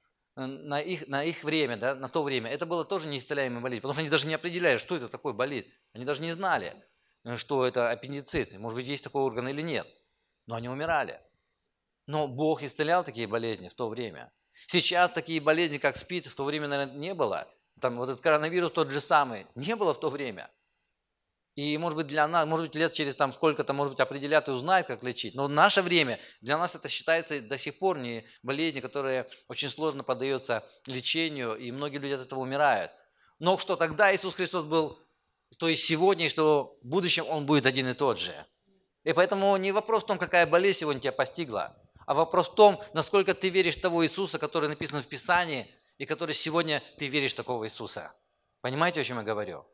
Speaker 1: время, да, на то время, это было тоже неисцеляемая болезнь, потому что они даже не определяли, что это такое болит. Они даже не знали, что это аппендицит, может быть, есть такой орган или нет. Но они умирали. Но Бог исцелял такие болезни в то время. Сейчас такие болезни, как СПИД, в то время, наверное, не было. Там вот этот коронавирус тот же самый, не было в то время. И, может быть, для нас, может быть, лет через там сколько-то, может быть, определят и узнают, как лечить. Но в наше время для нас это считается до сих пор не болезнь, которая очень сложно поддается лечению, и многие люди от этого умирают. Но что тогда Иисус Христос был, то и сегодня, и что в будущем Он будет один и тот же. И поэтому не вопрос в том, какая болезнь сегодня тебя постигла, а вопрос в том, насколько ты веришь в того Иисуса, который написан в Писании, и который сегодня ты веришь в такого Иисуса. Понимаете, о чем я говорю?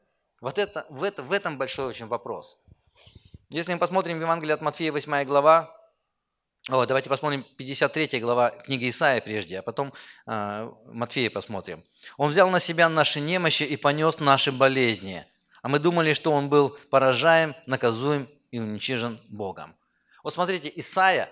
Speaker 1: В этом большой очень вопрос. Если мы посмотрим Евангелие от Матфея, 8 глава, давайте посмотрим 53 глава книги Исаия прежде, а потом Матфея посмотрим. «Он взял на себя наши немощи и понес наши болезни, а мы думали, что Он был поражаем, наказуем и уничижен Богом». Вот смотрите, Исаия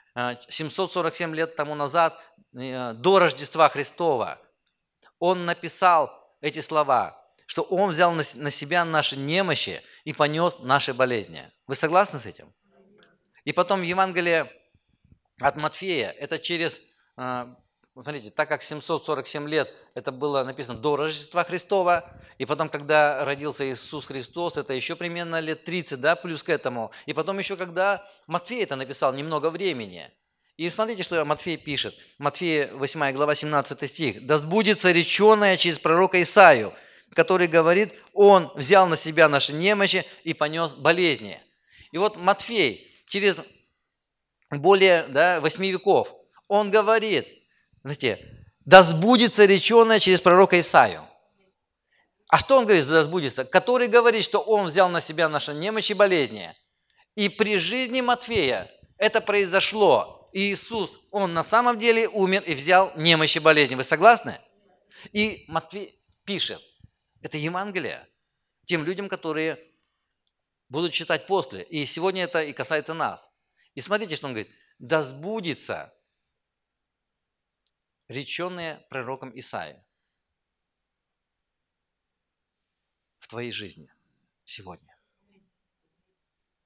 Speaker 1: 747 лет тому назад, до Рождества Христова, он написал эти слова, что Он взял на себя наши немощи и понес наши болезни. Вы согласны с этим? И потом Евангелие от Матфея, это через, смотрите, так как 747 лет, это было написано до Рождества Христова, и потом, когда родился Иисус Христос, это еще примерно лет 30, да, плюс к этому. И потом еще, когда Матфей это написал, немного времени. И смотрите, что Матфей пишет. Матфея 8 глава 17 стих. «Да сбудется реченое через пророка Исаию, который говорит, Он взял на себя наши немощи и понес болезни». И вот Матфей через более 8 веков, он говорит, знаете, «Да сбудется реченое через пророка Исаию». А что он говорит, «да сбудется»? Который говорит, что Он взял на себя наши немощи и болезни. И при жизни Матфея это произошло. И Иисус, Он на самом деле умер и взял немощи и болезни. Вы согласны? И Матфей пишет, это Евангелие тем людям, которые будут читать после. И сегодня это и касается нас. И смотрите, что он говорит. «Да сбудется реченное пророком Исаия в твоей жизни сегодня».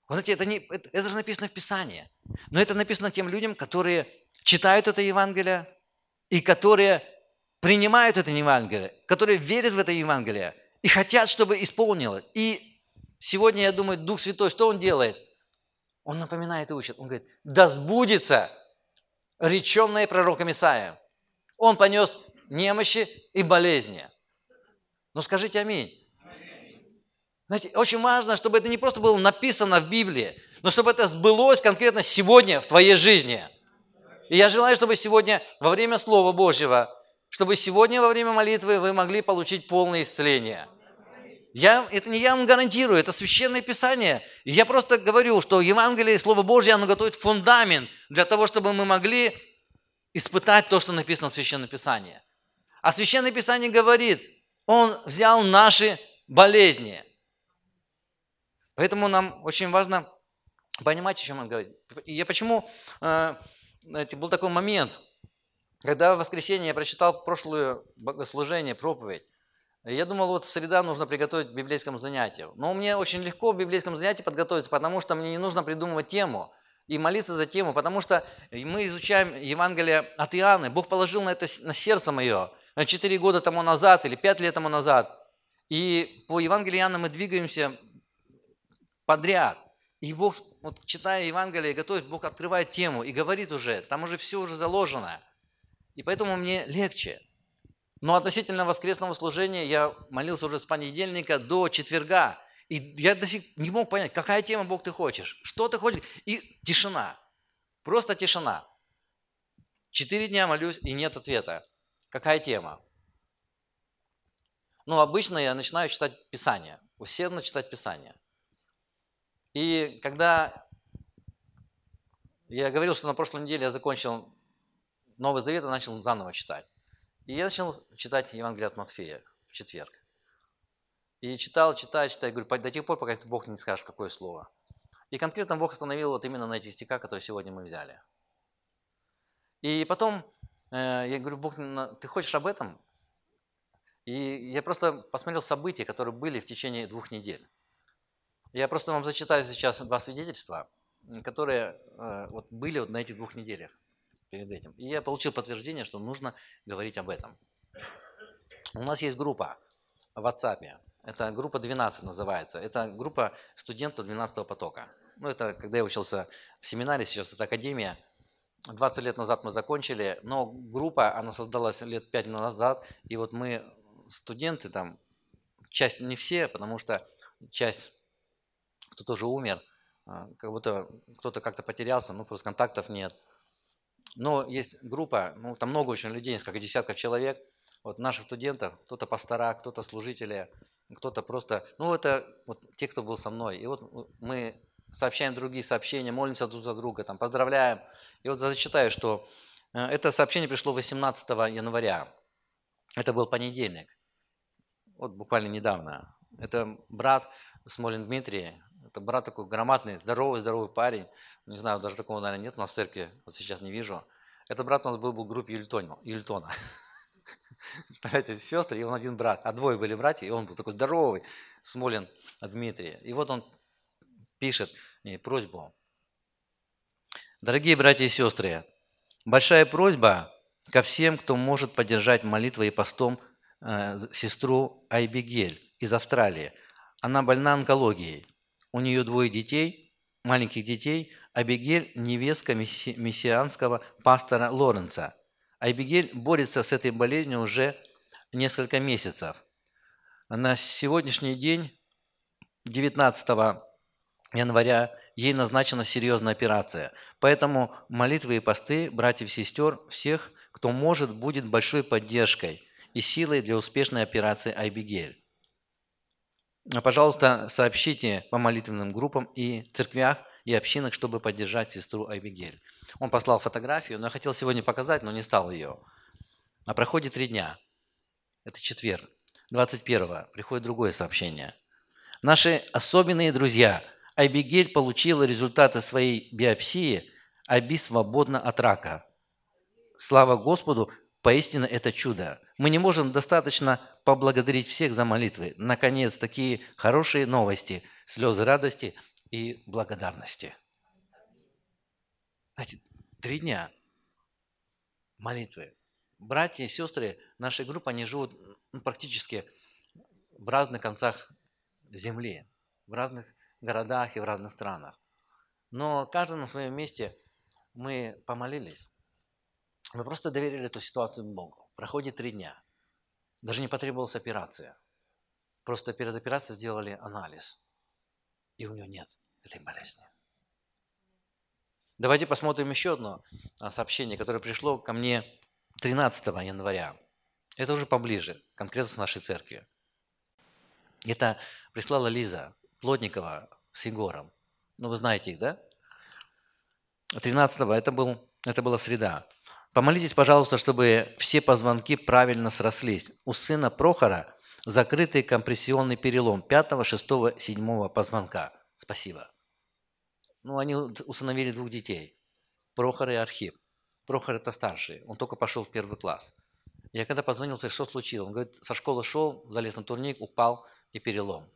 Speaker 1: Вот знаете, это же написано в Писании. Но это написано тем людям, которые читают это Евангелие и которые принимают это Евангелие, которые верят в это Евангелие и хотят, чтобы исполнилось. И сегодня, я думаю, Дух Святой, что Он делает? Он напоминает и учит. Он говорит, да сбудется реченное пророком Исаия. Он понес немощи и болезни. Ну скажите аминь. Знаете, очень важно, чтобы это не просто было написано в Библии, но чтобы это сбылось конкретно сегодня в твоей жизни. И я желаю, чтобы сегодня во время Слова Божьего, чтобы сегодня во время молитвы вы могли получить полное исцеление. Это не я вам гарантирую, это Священное Писание. И я просто говорю, что Евангелие и Слово Божье, оно готовит фундамент для того, чтобы мы могли испытать то, что написано в Священном Писании. А Священное Писание говорит, Он взял наши болезни. Поэтому нам очень важно понимать, о чем он говорит. И я почему, знаете, был такой момент, когда в воскресенье я прочитал прошлое богослужение, проповедь. Я думал, вот среда нужно приготовить к библейскому занятию. Но мне очень легко в библейском занятии подготовиться, потому что мне не нужно придумывать тему и молиться за тему, потому что мы изучаем Евангелие от Иоанна. Бог положил на это на сердце мое 4 года тому назад или 5 лет тому назад. И по Евангелию Иоанна мы двигаемся подряд. И Бог, вот читая Евангелие, готовит, Бог открывает тему и говорит уже, там уже все уже заложено. И поэтому мне легче. Но относительно воскресного служения я молился уже с понедельника до четверга. И я до сих пор не мог понять, какая тема, Бог, ты хочешь, что ты хочешь. И тишина, просто тишина. 4 дня молюсь, и нет ответа. Какая тема? Ну, обычно я начинаю читать Писание, усердно читать Писание. И когда я говорил, что на прошлой неделе я закончил Новый Завет и начал заново читать. И я начал читать Евангелие от Матфея в четверг. И читал, говорю, до тех пор, пока Бог не скажет, какое слово. И конкретно Бог остановил вот именно на этих стихах, которые сегодня мы взяли. И потом я говорю, Бог, ты хочешь об этом? И я просто посмотрел события, которые были в течение 2 недель. Я просто вам зачитаю сейчас 2 свидетельства, которые вот были вот на этих 2 неделях перед этим. И я получил подтверждение, что нужно говорить об этом. У нас есть группа в WhatsApp. Это группа 12 называется. Это группа студентов 12-го потока. Ну, это когда я учился в семинаре, сейчас это академия. 20 лет назад мы закончили, но группа, она создалась лет 5 назад. И вот мы, студенты там, часть, не все, потому что часть, кто тоже умер, как будто кто-то как-то потерялся, ну, просто контактов нет. Но есть группа, ну, там много очень людей, несколько десятков человек, вот наших студентов, кто-то пастора, кто-то служители, кто-то просто, ну, это вот те, кто был со мной. И вот мы сообщаем другие сообщения, молимся друг за друга, там, поздравляем. И вот зачитаю, что это сообщение пришло 18 января. Это был понедельник, вот буквально недавно. Это брат Смолин Дмитрий. Это брат такой громадный, здоровый парень. Не знаю, даже такого, наверное, нет у нас в церкви, вот сейчас не вижу. Этот брат у нас был в группе Юльтона. Представляете, сестры, и он один брат. А 2 были братья, и он был такой здоровый, Смолин Дмитрий. И вот он пишет мне просьбу. Дорогие братья и сестры, большая просьба ко всем, кто может поддержать молитвой и постом сестру Айбигель из Австралии. Она больна онкологией. У нее 2 детей, маленьких детей. Айбигель – невестка мессианского пастора Лоренца. Айбигель борется с этой болезнью уже несколько месяцев. На сегодняшний день, 19 января, ей назначена серьезная операция. Поэтому молитвы и посты братьев и сестер, всех, кто может, будет большой поддержкой и силой для успешной операции Айбигель. Пожалуйста, сообщите по молитвенным группам и церквях и общинах, чтобы поддержать сестру Айбигель. Он послал фотографию, но я хотел сегодня показать, но не стал ее. А проходит 3 дня. Это четверг. 21-го приходит другое сообщение. Наши особенные друзья. Айбигель получила результаты своей биопсии, Аби свободна от рака. Слава Господу, поистине это чудо. Мы не можем достаточно поблагодарить всех за молитвы. Наконец, такие хорошие новости, слезы радости и благодарности. Знаете, 3 дня молитвы. Братья и сестры нашей группы, они живут практически в разных концах земли, в разных городах и в разных странах. Но каждый на своем месте мы помолились. Мы просто доверили эту ситуацию Богу. Проходит 3 дня. Даже не потребовалась операция. Просто перед операцией сделали анализ. И у него нет этой болезни. Давайте посмотрим еще одно сообщение, которое пришло ко мне 13 января. Это уже поближе, конкретно с нашей церкви. Это прислала Лиза Плотникова с Егором. Ну, вы знаете их, да? 13-го, это была среда. Помолитесь, пожалуйста, чтобы все позвонки правильно срослись. У сына Прохора закрытый компрессионный перелом 5, 6, 7 позвонка. Спасибо. Ну, они усыновили 2 детей. Прохор и Архип. Прохор это старший, он только пошел в 1 класс. Я когда позвонил, что случилось? Он говорит, со школы шел, залез на турник, упал и перелом.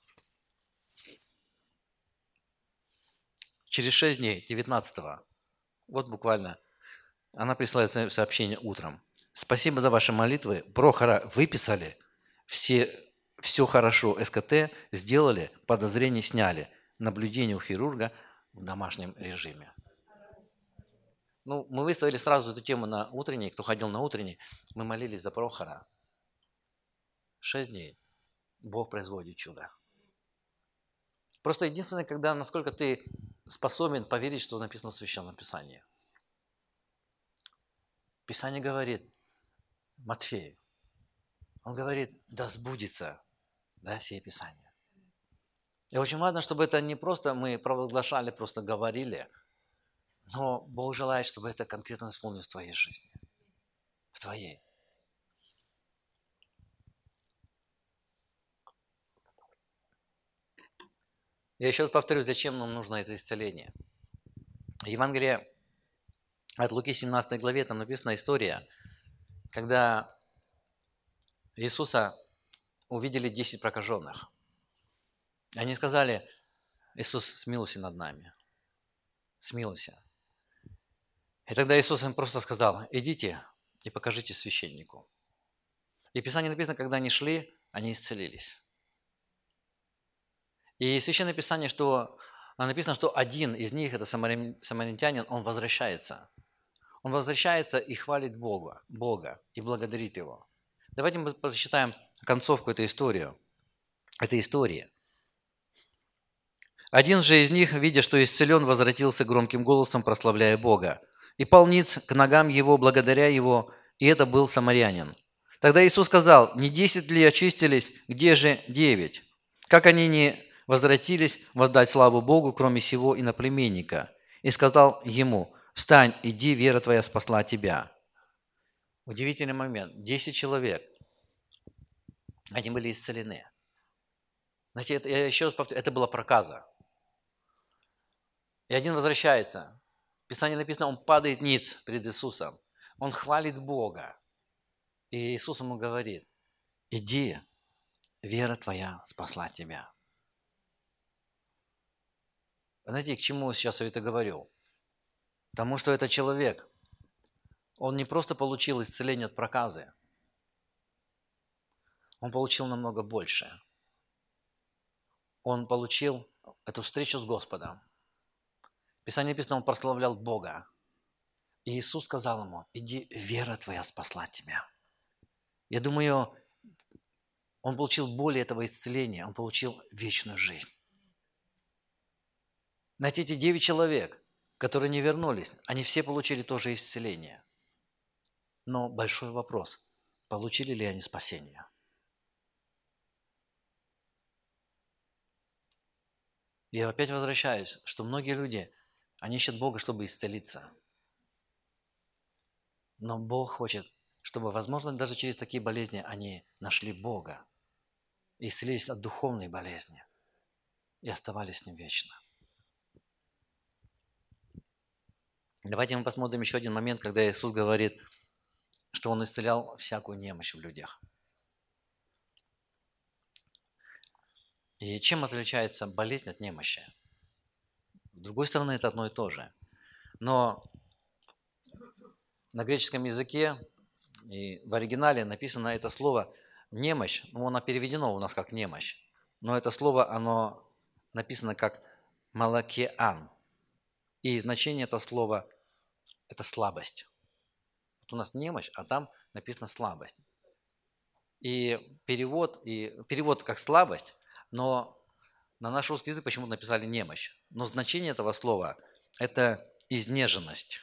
Speaker 1: Через 6 дней, 19-го, вот буквально, она присылает сообщение утром. Спасибо за ваши молитвы. Прохора выписали, все хорошо, СКТ сделали, подозрения сняли. Наблюдение у хирурга в домашнем режиме. Ну, мы выставили сразу эту тему на утренней, кто ходил на утренней, мы молились за Прохора. 6 дней. Бог производит чудо. Просто единственное, когда, насколько ты способен поверить, что написано в Священном Писании. Писание говорит, Матфею, он говорит, да сбудется, да, сие Писание. И очень важно, чтобы это не просто мы провозглашали, просто говорили, но Бог желает, чтобы это конкретно исполнилось в твоей жизни. В твоей. Я еще раз повторюсь, зачем нам нужно это исцеление. Евангелие от Луки 17 главе, там написана история, когда Иисуса увидели 10 прокаженных. Они сказали, Иисус, смилуйся над нами. Смилуйся. И тогда Иисус им просто сказал, идите и покажите священнику. И в Писании написано, когда они шли, они исцелились. И в Священном Писании написано, что один из них, это самаритянин, он возвращается. Он возвращается и хвалит Бога и благодарит Его. Давайте мы прочитаем концовку этой истории. Один же из них, видя, что исцелен, возвратился громким голосом, прославляя Бога. И пал ниц к ногам его, благодаря его, и это был самарянин. Тогда Иисус сказал, не 10 ли очистились, где же 9? Как они не возвратились воздать славу Богу, кроме сего иноплеменника? И сказал ему, встань, иди, вера твоя спасла тебя. Удивительный момент. 10 человек, они были исцелены. Знаете, я еще раз повторю, это была проказа. И один возвращается. В Писании написано, он падает ниц перед Иисусом. Он хвалит Бога. И Иисус ему говорит, иди, вера твоя спасла тебя. Знаете, к чему сейчас я это говорю? Потому что этот человек, он не просто получил исцеление от проказы, он получил намного больше. Он получил эту встречу с Господом. В Писании написано, он прославлял Бога. И Иисус сказал ему, иди, вера твоя спасла тебя. Я думаю, он получил более этого исцеления, он получил вечную жизнь. Знаете, эти 9 человек, которые не вернулись, они все получили тоже исцеление. Но большой вопрос, получили ли они спасение? Я опять возвращаюсь, что многие люди, они ищут Бога, чтобы исцелиться. Но Бог хочет, чтобы, возможно, даже через такие болезни они нашли Бога, исцелились от духовной болезни и оставались с Ним вечно. Давайте мы посмотрим еще один момент, когда Иисус говорит, что Он исцелял всякую немощь в людях. И чем отличается болезнь от немощи? другой стороны, это одно и то же. Но на греческом языке и в оригинале написано это слово «немощь». Ну, оно переведено у нас как «немощь». Но это слово, оно написано как «малакеан». И значение этого слова – это слабость. Вот у нас немощь, а там написано слабость. И перевод как слабость, но на наш русский язык почему-то написали немощь. Но значение этого слова – это изнеженность,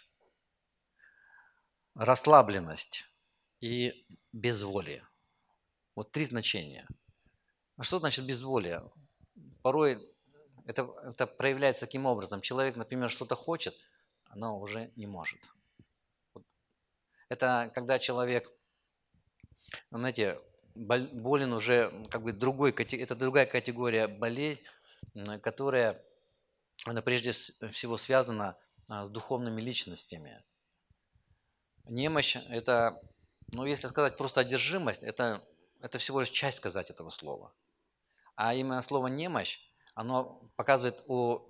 Speaker 1: расслабленность и безволие. Вот три значения. А что значит безволие? Порой это проявляется таким образом. Человек, например, что-то хочет, но уже не может. Это когда человек, знаете, болен уже как бы это другая категория болей, которая она прежде всего связана с духовными личностями. Немощь – это, если сказать просто одержимость, это всего лишь часть сказать этого слова. А именно слово «немощь», оно показывает о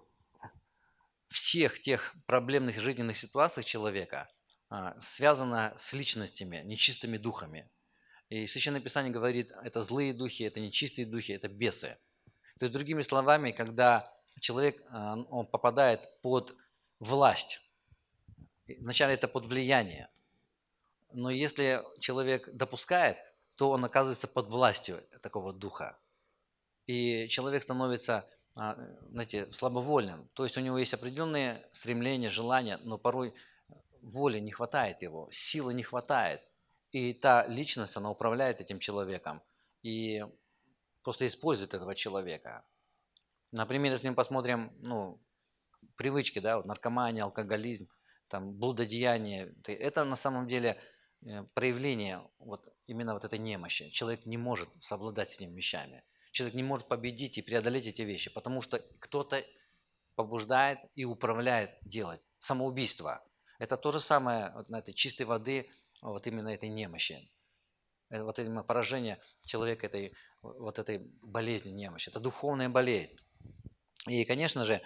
Speaker 1: всех тех проблемных жизненных ситуациях человека, связано с личностями, нечистыми духами. И Священное Писание говорит, это злые духи, это нечистые духи, это бесы. То есть, другими словами, когда человек он попадает под власть, вначале это под влияние, но если человек допускает, то он оказывается под властью такого духа. И человек становится, знаете, слабовольным. То есть у него есть определенные стремления, желания, но порой воли не хватает его, силы не хватает. И та личность, она управляет этим человеком и просто использует этого человека. Например, если мы посмотрим, привычки, да, вот наркомания, алкоголизм, там, блудодеяние, это на самом деле проявление именно этой немощи. Человек не может совладать с этими вещами. Человек не может победить и преодолеть эти вещи, потому что кто-то побуждает и управляет делать. Самоубийство. Это то же самое на этой чистой воды, именно этой немощи. Именно поражение человека этой болезнью немощи. Это духовная болезнь. И, конечно же,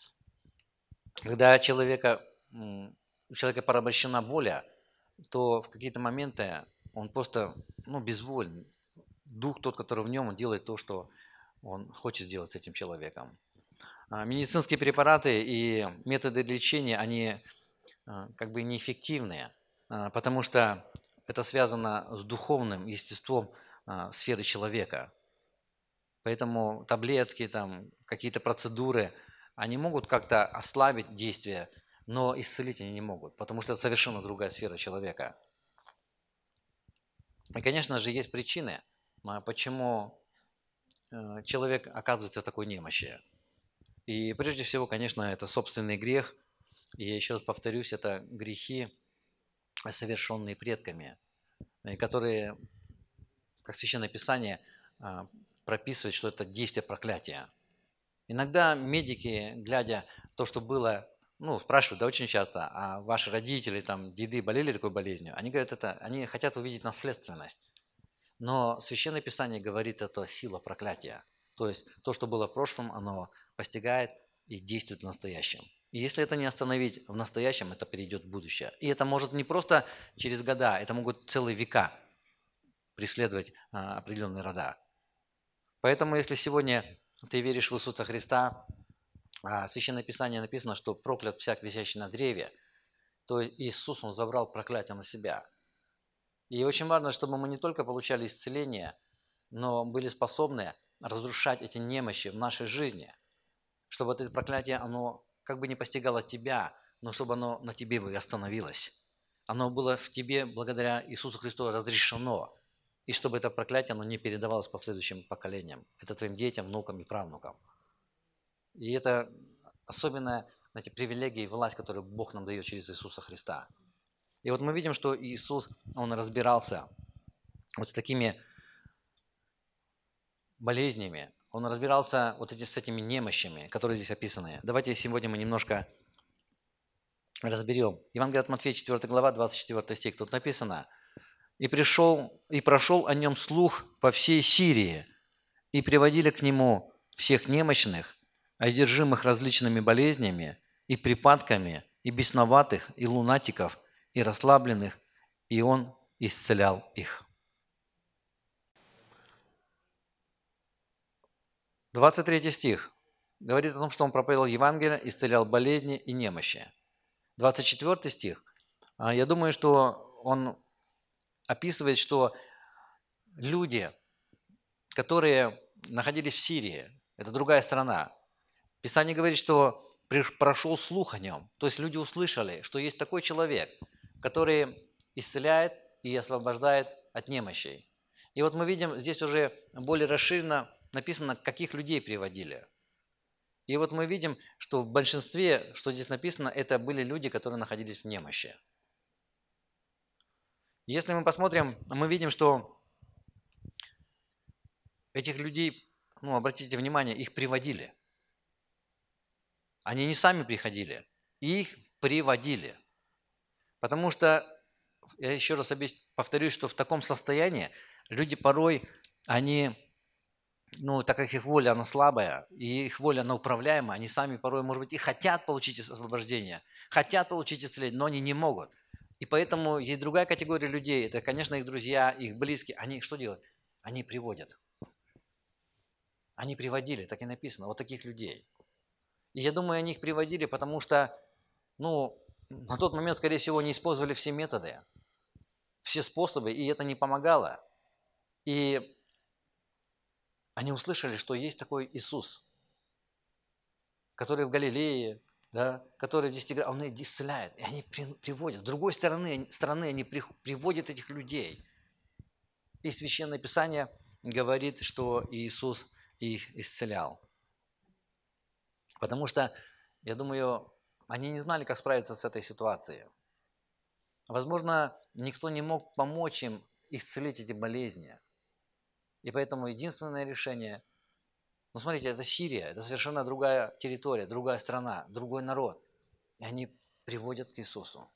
Speaker 1: когда у человека порабощена воля, то в какие-то моменты он просто безволен. Дух тот, который в нем, он делает то, что он хочет сделать с этим человеком. Медицинские препараты и методы лечения, они как бы неэффективные, потому что это связано с духовным естеством сферы человека. Поэтому таблетки, какие-то процедуры, они могут как-то ослабить действие, но исцелить они не могут, потому что это совершенно другая сфера человека. И, конечно же, есть причины, почему человек оказывается в такой немощи. И прежде всего, конечно, это собственный грех. И еще раз повторюсь, это грехи, совершенные предками, которые, как Священное Писание прописывает, что это действие проклятия. Иногда медики, глядя то, что было, спрашивают, да, очень часто, а ваши родители, деды болели такой болезнью? Они говорят, они хотят увидеть наследственность. Но Священное Писание говорит, это сила проклятия. То есть то, что было в прошлом, оно постигает и действует в настоящем. И если это не остановить в настоящем, это перейдет в будущее. И это может не просто через года, это могут целые века преследовать определенные рода. Поэтому, если сегодня ты веришь в Иисуса Христа, а в Священном Писании написано, что проклят всяк, висящий на древе, то Иисус, Он забрал проклятие на себя. И очень важно, чтобы мы не только получали исцеление, но были способны разрушать эти немощи в нашей жизни, чтобы это проклятие, оно как бы не постигало тебя, но чтобы оно на тебе бы остановилось. Оно было в тебе благодаря Иисусу Христу разрешено, и чтобы это проклятие, оно не передавалось последующим поколениям. Это твоим детям, внукам и правнукам. И это особенная, привилегия и власть, которую Бог нам дает через Иисуса Христа. И мы видим, что Иисус, Он разбирался с такими болезнями, Он разбирался с этими немощами, которые здесь описаны. Давайте сегодня мы немножко разберем. Евангелие от Матфея, 4 глава, 24 стих. Тут написано: «И прошел о нем слух по всей Сирии, и приводили к нему всех немощных, одержимых различными болезнями и припадками, и бесноватых, и лунатиков, и расслабленных, и Он исцелял их. 23 стих говорит о том, что Он проповедовал Евангелие, исцелял болезни и немощи. 24 стих, я думаю, что он описывает, что люди, которые находились в Сирии, это другая страна, Писание говорит, что прошел слух о нем. То есть люди услышали, что есть такой человек, который исцеляет и освобождает от немощей. И вот мы видим, здесь уже более расширенно написано, каких людей приводили. И вот мы видим, что в большинстве, что здесь написано, это были люди, которые находились в немощи. Если мы посмотрим, мы видим, что этих людей, обратите внимание, их приводили. Они не сами приходили, их приводили. Потому что, я еще раз повторюсь, что в таком состоянии люди порой, они, так как их воля, она слабая, и их воля, она управляемая, они сами порой, может быть, и хотят получить освобождение, хотят получить исцеление, но они не могут. И поэтому есть другая категория людей, это, конечно, их друзья, их близкие. Они что делают? Они приводят. Они приводили, так и написано, вот таких людей. И я думаю, они их приводили, потому что, на тот момент, скорее всего, не использовали все методы, все способы, и это не помогало. И они услышали, что есть такой Иисус, который в Галилее, да, который в 10 он их исцеляет, и они приводят. С другой стороны они приводят этих людей. И Священное Писание говорит, что Иисус их исцелял. Потому что, я думаю, они не знали, как справиться с этой ситуацией. Возможно, никто не мог помочь им исцелить эти болезни. И поэтому единственное решение, смотрите, это Сирия, это совершенно другая территория, другая страна, другой народ. И они приводят к Иисусу.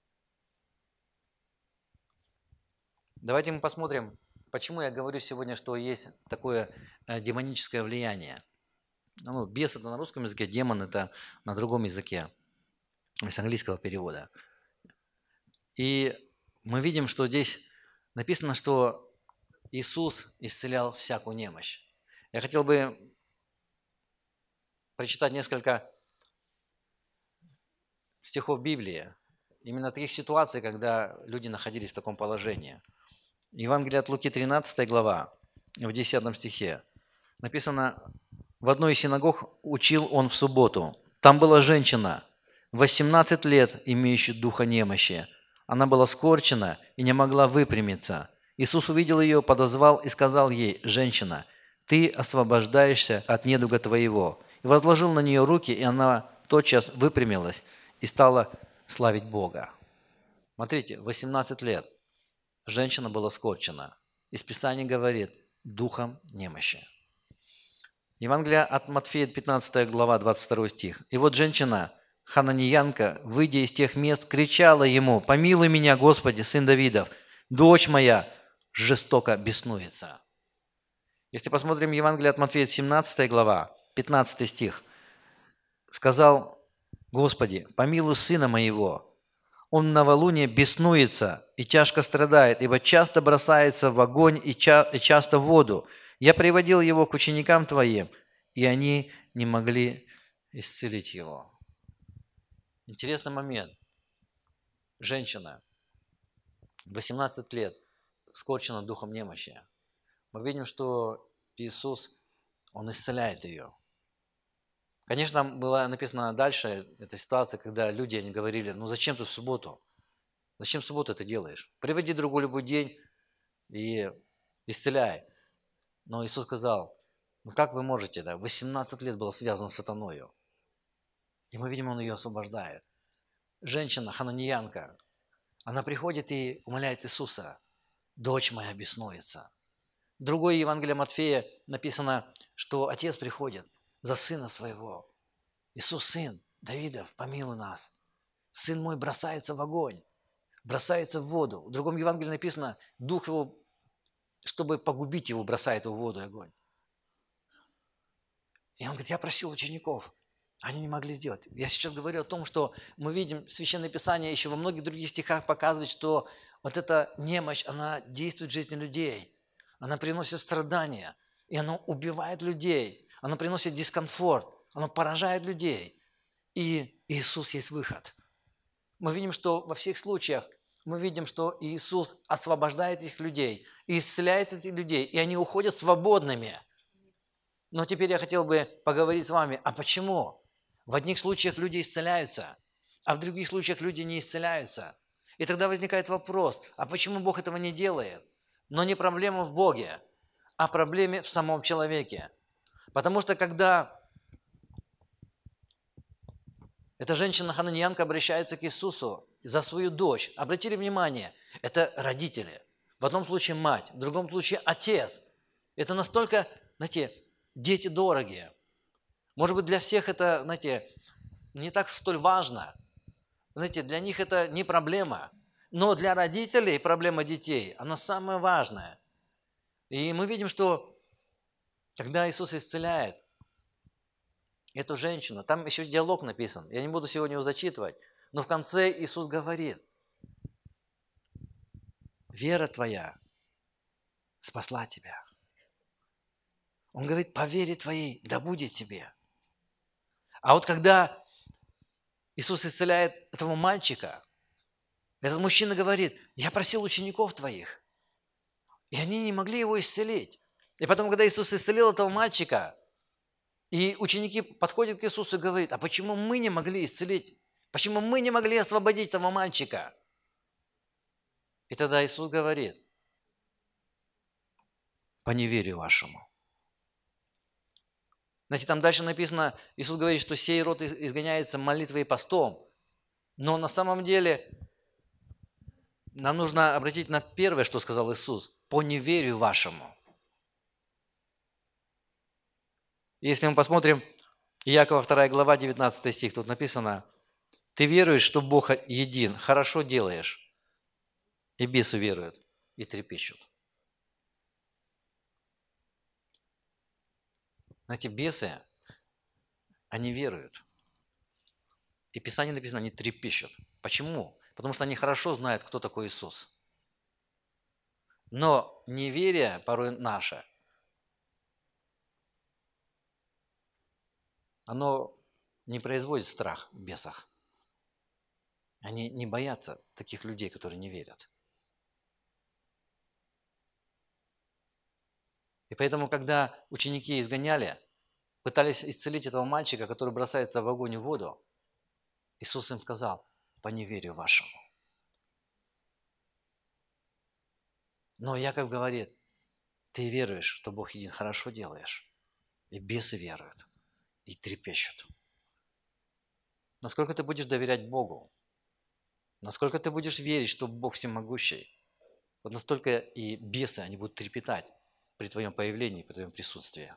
Speaker 1: Давайте мы посмотрим, почему я говорю сегодня, что есть такое демоническое влияние. Бес – это на русском языке, демон – это на другом языке, с английского перевода. И мы видим, что здесь написано, что Иисус исцелял всякую немощь. Я хотел бы прочитать несколько стихов Библии, именно таких ситуаций, когда люди находились в таком положении. Евангелие от Луки, 13 глава, в 10 стихе написано: «В одной из синагог учил он в субботу. Там была женщина, 18 лет, имеющая духа немощи. Она была скорчена и не могла выпрямиться. Иисус увидел ее, подозвал и сказал ей: „Женщина, ты освобождаешься от недуга твоего“. И возложил на нее руки, и она тотчас выпрямилась и стала славить Бога». Смотрите, 18 лет. Женщина была скорчена. Из Писания говорит: духом немощи. Евангелие от Матфея, 15 глава, 22 стих. «И вот женщина, хананиянка, выйдя из тех мест, кричала ему: „Помилуй меня, Господи, сын Давидов, дочь моя жестоко беснуется“». Если посмотрим Евангелие от Матфея, 17 глава, 15 стих. «Сказал: „Господи, помилуй сына моего. Он в новолуние беснуется и тяжко страдает, ибо часто бросается в огонь и часто в воду. Я приводил его к ученикам твоим, и они не могли исцелить его“». Интересный момент. Женщина, 18 лет, скорчена духом немощи. Мы видим, что Иисус, Он исцеляет ее. Конечно, было написано дальше, эта ситуация, когда люди они говорили: «Зачем ты в субботу? Зачем в субботу это делаешь? Приводи другой любой день и исцеляй». Но Иисус сказал: «Как вы можете? 18 лет было связано с сатаною». И мы видим, Он ее освобождает. Женщина, хананиянка, она приходит и умоляет Иисуса: «Дочь моя беснуется». В другой Евангелие Матфея написано, что отец приходит за сына своего. «Иисус, сын Давидов, помилуй нас. Сын мой бросается в огонь, бросается в воду». В другом Евангелии написано: дух его, чтобы погубить его, бросает его в воду и огонь. И он говорит, я просил учеников, они не могли сделать. Я сейчас говорю о том, что мы видим Священное Писание еще во многих других стихах показывает, что вот эта немощь, она действует в жизни людей. Она приносит страдания, и она убивает людей. Она приносит дискомфорт, она поражает людей. И Иисус есть выход. Мы видим, что во всех случаях, мы видим, что Иисус освобождает этих людей, исцеляет этих людей, и они уходят свободными. Но теперь я хотел бы поговорить с вами, а почему? В одних случаях люди исцеляются, а в других случаях люди не исцеляются. И тогда возникает вопрос, а почему Бог этого не делает? Но не проблема в Боге, а проблема в самом человеке. Потому что когда эта женщина-хананеянка обращается к Иисусу за свою дочь, обратили внимание, это родители. В одном случае мать, в другом случае отец. Это настолько, знаете, дети дорогие. Может быть, для всех это, знаете, не так столь важно. Знаете, для них это не проблема. Но для родителей проблема детей, она самая важная. И мы видим, что когда Иисус исцеляет эту женщину, там еще диалог написан, я не буду сегодня его зачитывать, но в конце Иисус говорит, вера твоя спасла тебя. Он говорит, по вере твоей да будет тебе. А вот когда Иисус исцеляет этого мальчика, этот мужчина говорит, я просил учеников твоих, и они не могли его исцелить. И потом, когда Иисус исцелил этого мальчика, и ученики подходят к Иисусу и говорят, а почему мы не могли исцелить? Почему мы не могли освободить этого мальчика? И тогда Иисус говорит, по неверию вашему. Знаете, там дальше написано, Иисус говорит, что сей род изгоняется молитвой и постом. Но на самом деле нам нужно обратить на первое, что сказал Иисус, по неверию вашему. Если мы посмотрим Иакова 2 глава, 19 стих, тут написано, ты веруешь, что Бог един, хорошо делаешь, и бесы веруют, и трепещут. Знаете, бесы, они веруют. И в Писании написано, они трепещут. Почему? Потому что они хорошо знают, кто такой Иисус. Но неверие порой наше, оно не производит страх в бесах. Они не боятся таких людей, которые не верят. И поэтому, когда ученики изгоняли, пытались исцелить этого мальчика, который бросается в огонь и в воду, Иисус им сказал, по неверию вашему. Но Яков говорит, ты веруешь, что Бог един, хорошо делаешь. И бесы веруют, и трепещут. Насколько ты будешь доверять Богу, насколько ты будешь верить, что Бог всемогущий, вот настолько и бесы, они будут трепетать при твоем появлении, при твоем присутствии.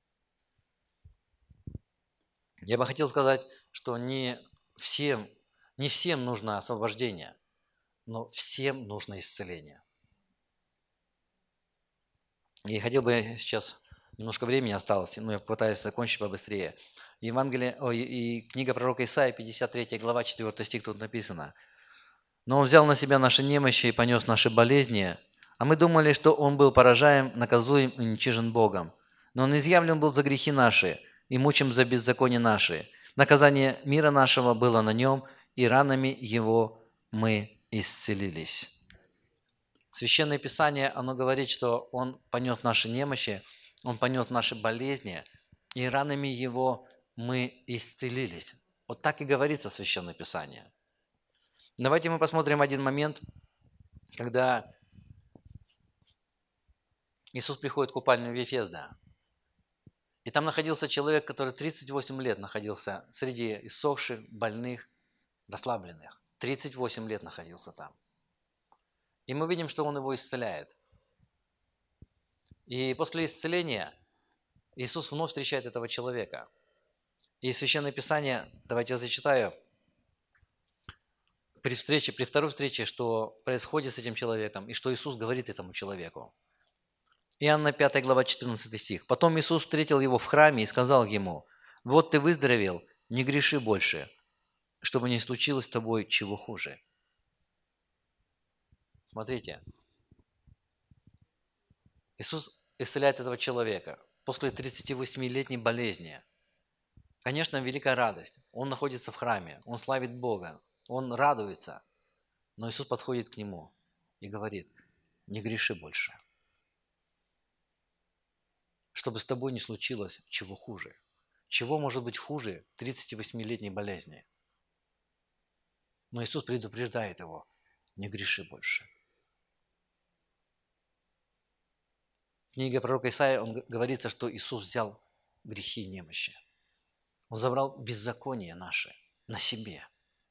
Speaker 1: Я бы хотел сказать, что не всем нужно освобождение, но всем нужно исцеление. И хотел бы сейчас, немножко времени осталось, но я попытаюсь закончить побыстрее. И книга пророка Исаии, 53 глава, 4 стих, тут написано. «Но Он взял на себя наши немощи и понес наши болезни, а мы думали, что Он был поражаем, наказуем и уничижен Богом. Но Он изъявлен был за грехи наши и мучим за беззаконие наши. Наказание мира нашего было на Нем, и ранами Его мы исцелились». Священное Писание, оно говорит, что Он понес наши немощи, Он понес наши болезни, и ранами Его мы исцелились. Вот так и говорится в Священном Писании. Давайте мы посмотрим один момент, когда Иисус приходит в купальню Вифезда. И там находился человек, который 38 лет находился среди иссохших, больных, расслабленных. 38 лет находился там. И мы видим, что Он его исцеляет. И после исцеления Иисус вновь встречает этого человека. И Священное Писание, давайте я зачитаю, при второй встрече, что происходит с этим человеком, и что Иисус говорит этому человеку. Иоанна 5 глава 14 стих. «Потом Иисус встретил его в храме и сказал ему: вот ты выздоровел, не греши больше, чтобы не случилось с тобой чего хуже». Смотрите, Иисус исцеляет этого человека после 38-летней болезни. Конечно, великая радость. Он находится в храме, он славит Бога, он радуется. Но Иисус подходит к нему и говорит: не греши больше, чтобы с тобой не случилось чего хуже. Чего может быть хуже 38-летней болезни? Но Иисус предупреждает его: не греши больше. В книге пророка Исаии говорится, что Иисус взял грехи и немощи. Он забрал беззаконие наше на себе.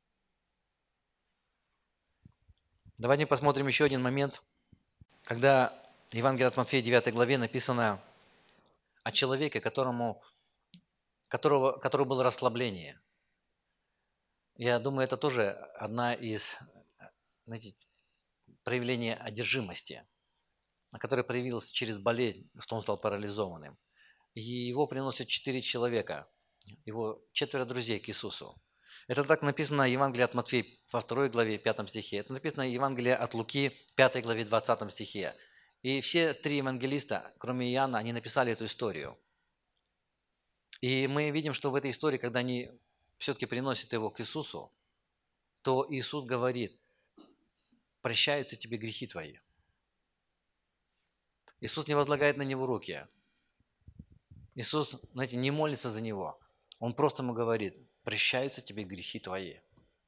Speaker 1: Давайте посмотрим еще один момент, когда в Евангелии от Матфея 9 главе написано о человеке, который было расслабление. Я думаю, это тоже одна из, знаете, проявлений одержимости, которая проявилась через болезнь, что он стал парализованным. И его приносят 4 человека, его 4 друзей к Иисусу. Это так написано в Евангелии от Матфея во 2 главе 5 стихе. Это написано в Евангелии от Луки 5 главе 20 стихе. И все 3 евангелиста, кроме Иоанна, они написали эту историю. И мы видим, что в этой истории, когда они все-таки приносят его к Иисусу, то Иисус говорит: прощаются тебе грехи твои. Иисус не возлагает на него руки. Иисус, знаете, не молится за него. Он просто ему говорит: прощаются тебе грехи твои.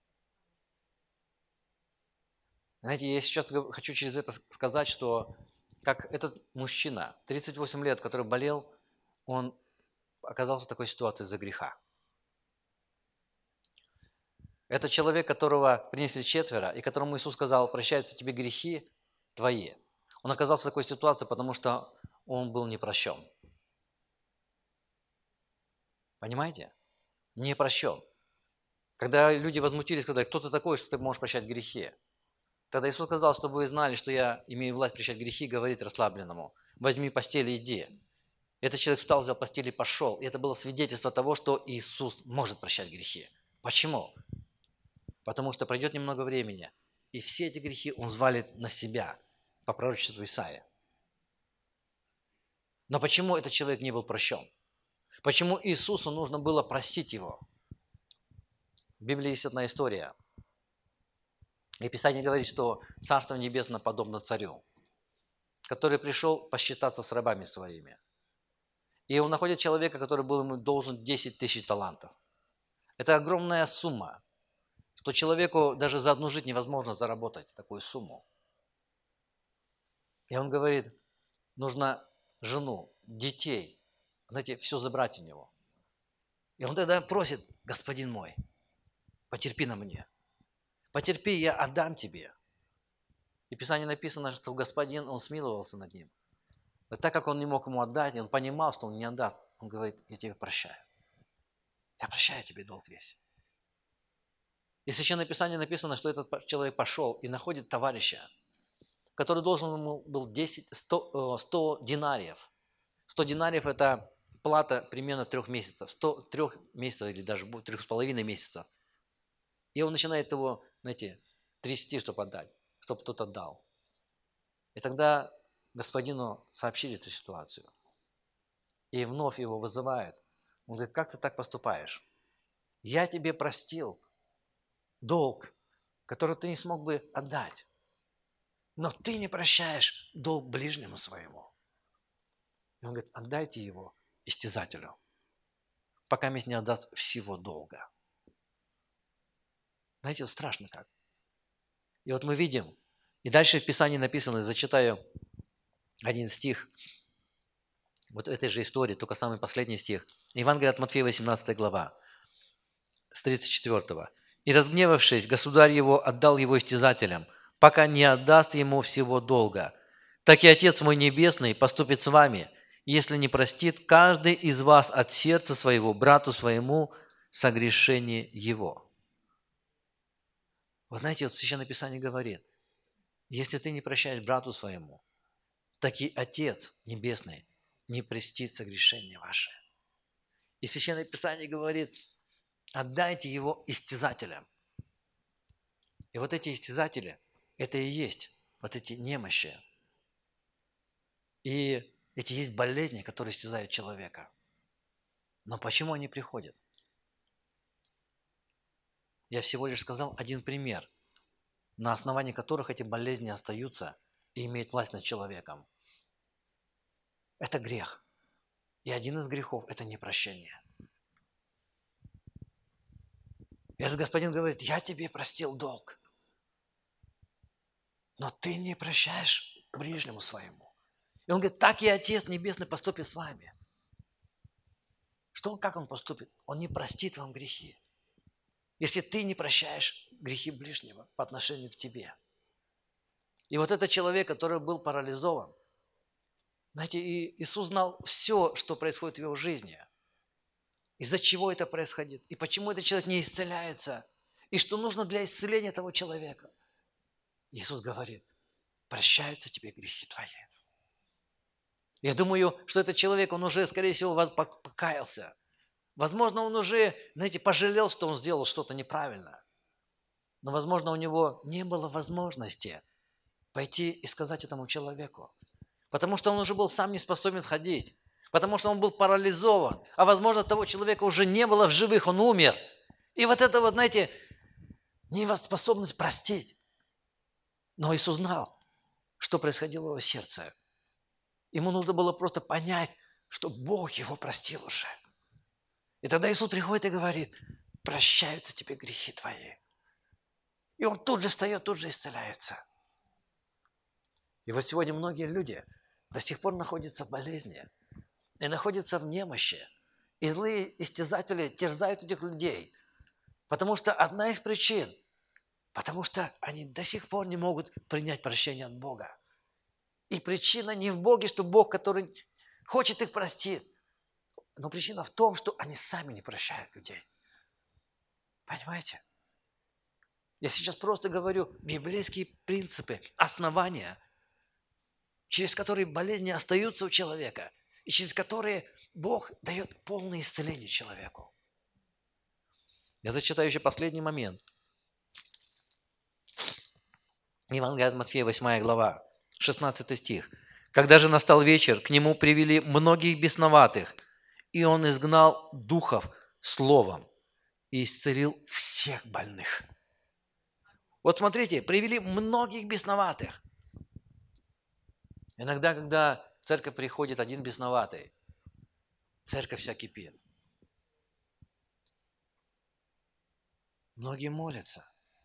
Speaker 1: Знаете, я сейчас хочу через это сказать, что как этот мужчина, 38 лет, который болел, он оказался в такой ситуации из-за греха. Это человек, которого принесли 4, и которому Иисус сказал: прощаются тебе грехи твои. Он оказался в такой ситуации, потому что он был не прощен. Понимаете? Не прощен. Когда люди возмутились, сказали: кто ты такой, что ты можешь прощать грехи? Тогда Иисус сказал: чтобы вы знали, что я имею власть прощать грехи, говорит расслабленному: возьми постель и иди. Этот человек встал, взял постель и пошел. И это было свидетельство того, что Иисус может прощать грехи. Почему? Потому что пройдет немного времени, и все эти грехи он взвалит на себя, по пророчеству Исаии. Но почему этот человек не был прощен? Почему Иисусу нужно было простить его? В Библии есть одна история. И Писание говорит, что Царство Небесное подобно царю, который пришел посчитаться с рабами своими. И он находит человека, который был ему должен 10 тысяч талантов. Это огромная сумма, что человеку даже за одну жизнь невозможно заработать такую сумму. И он говорит: нужно жену, детей, знаете, все забрать у него. И он тогда просит: господин мой, потерпи на мне. Потерпи, я отдам тебе. И в Писании написано, что господин, он смиловался над ним. Но так как он не мог ему отдать, и он понимал, что он не отдаст, он говорит: я тебе прощаю. Я прощаю тебе долг весь. И в Священном Писании написано, что этот человек пошел и находит товарища, который должен ему был 100 динариев. 100 динариев – это плата примерно 3 месяцев. 3 месяцев или даже 3,5 месяцев. И он начинает его, знаете, трясти, чтобы отдать, чтобы кто-то дал. И тогда господину сообщили эту ситуацию. И вновь его вызывают. Он говорит: как ты так поступаешь? Я тебе простил долг, который ты не смог бы отдать. Но ты не прощаешь долг ближнему своему. И он говорит: отдайте его истязателю, пока мне не отдаст всего долга. Знаете, вот страшно как. И вот мы видим, и дальше в Писании написано, зачитаю один стих, вот этой же истории, только самый последний стих. Евангелие от Матфея, 18 глава, с 34. «И разгневавшись, государь его отдал его истязателям, пока не отдаст ему всего долга. Так и Отец мой Небесный поступит с вами, если не простит каждый из вас от сердца своего брату своему согрешение его». Вы знаете, вот Священное Писание говорит: если ты не прощаешь брату своему, так и Отец Небесный не простит согрешения ваши. И Священное Писание говорит, отдайте его истязателям. И вот эти истязатели, это и есть вот эти немощи. И эти есть болезни, которые истязают человека. Но почему они приходят? Я всего лишь сказал один пример, на основании которых эти болезни остаются и имеют власть над человеком. Это грех. И один из грехов – это непрощение. И этот господин говорит, я тебе простил долг, но ты не прощаешь ближнему своему. И он говорит, так и Отец Небесный поступит с вами. Как он поступит? Он не простит вам грехи, если ты не прощаешь грехи ближнего по отношению к тебе. И вот этот человек, который был парализован, знаете, и Иисус знал все, что происходит в его жизни, из-за чего это происходит, и почему этот человек не исцеляется, и что нужно для исцеления этого человека. Иисус говорит, прощаются тебе грехи твои. Я думаю, что этот человек, он уже, скорее всего, покаялся. Возможно, он уже, знаете, пожалел, что он сделал что-то неправильно. Но, возможно, у него не было возможности пойти и сказать этому человеку. Потому что он уже был сам не способен ходить. Потому что он был парализован. А, возможно, того человека уже не было в живых, он умер. И вот это вот, знаете, неспособность простить. Но Иисус знал, что происходило в его сердце. Ему нужно было просто понять, что Бог его простил уже. И тогда Иисус приходит и говорит, прощаются тебе грехи твои. И он тут же встает, тут же исцеляется. И вот сегодня многие люди до сих пор находятся в болезни и находятся в немощи. И злые истязатели терзают этих людей. Потому что одна из причин, потому что они до сих пор не могут принять прощение от Бога. И причина не в Боге, что Бог, который хочет их простить, но причина в том, что они сами не прощают людей. Понимаете? Я сейчас просто говорю библейские принципы, основания, через которые болезни остаются у человека, и через которые Бог дает полное исцеление человеку. Я зачитаю еще последний момент. Евангелие от Матфея, 8 глава, 16 стих. «Когда же настал вечер, к нему привели многих бесноватых, и он изгнал духов словом и исцелил всех больных». Вот смотрите, привели многих бесноватых. Иногда, когда в церковь приходит один бесноватый, церковь вся кипит. Многие молятся.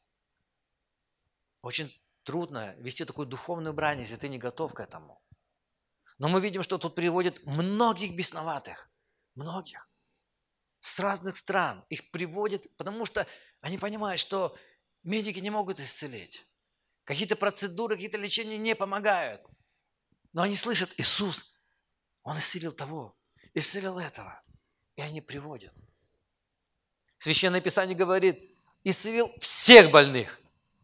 Speaker 1: Очень трудно вести такую духовную брань, если ты не готов к этому. Но мы видим, что тут приводят многих бесноватых. Многих. С разных стран. Их приводят, потому что они понимают, что медики не могут исцелить. Какие-то процедуры, какие-то лечения не помогают. Но они слышат, Иисус, Он исцелил того, исцелил этого. И они приводят. Священное Писание говорит, исцелил всех больных.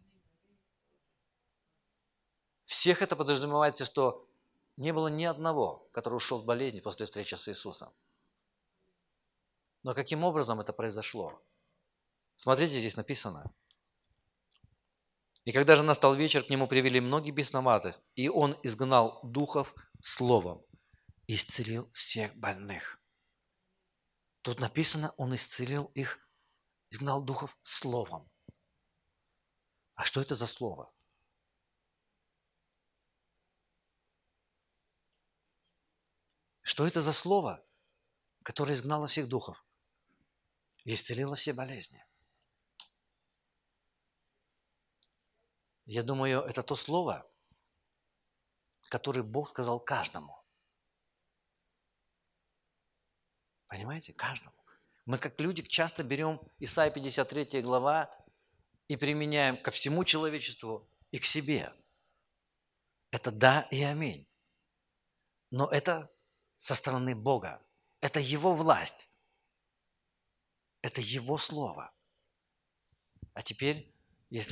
Speaker 1: Всех это подразумевается, что не было ни одного, который ушел в болезни после встречи с Иисусом. Но каким образом это произошло? Смотрите, здесь написано. «И когда же настал вечер, к нему привели многих бесноватых, и он изгнал духов словом, и исцелил всех больных». Тут написано, он исцелил их, изгнал духов словом. А что это за слово? Что это за слово, которое изгнало всех духов и исцелило все болезни? Я думаю, это то слово, которое Бог сказал каждому. Понимаете? Каждому. Мы как люди часто берем Исайя 53 глава и применяем ко всему человечеству и к себе. Это да и аминь. Но это со стороны Бога. Это Его власть. Это Его слово. А теперь, если Он говорит это слово, то это слово сказано кому-то.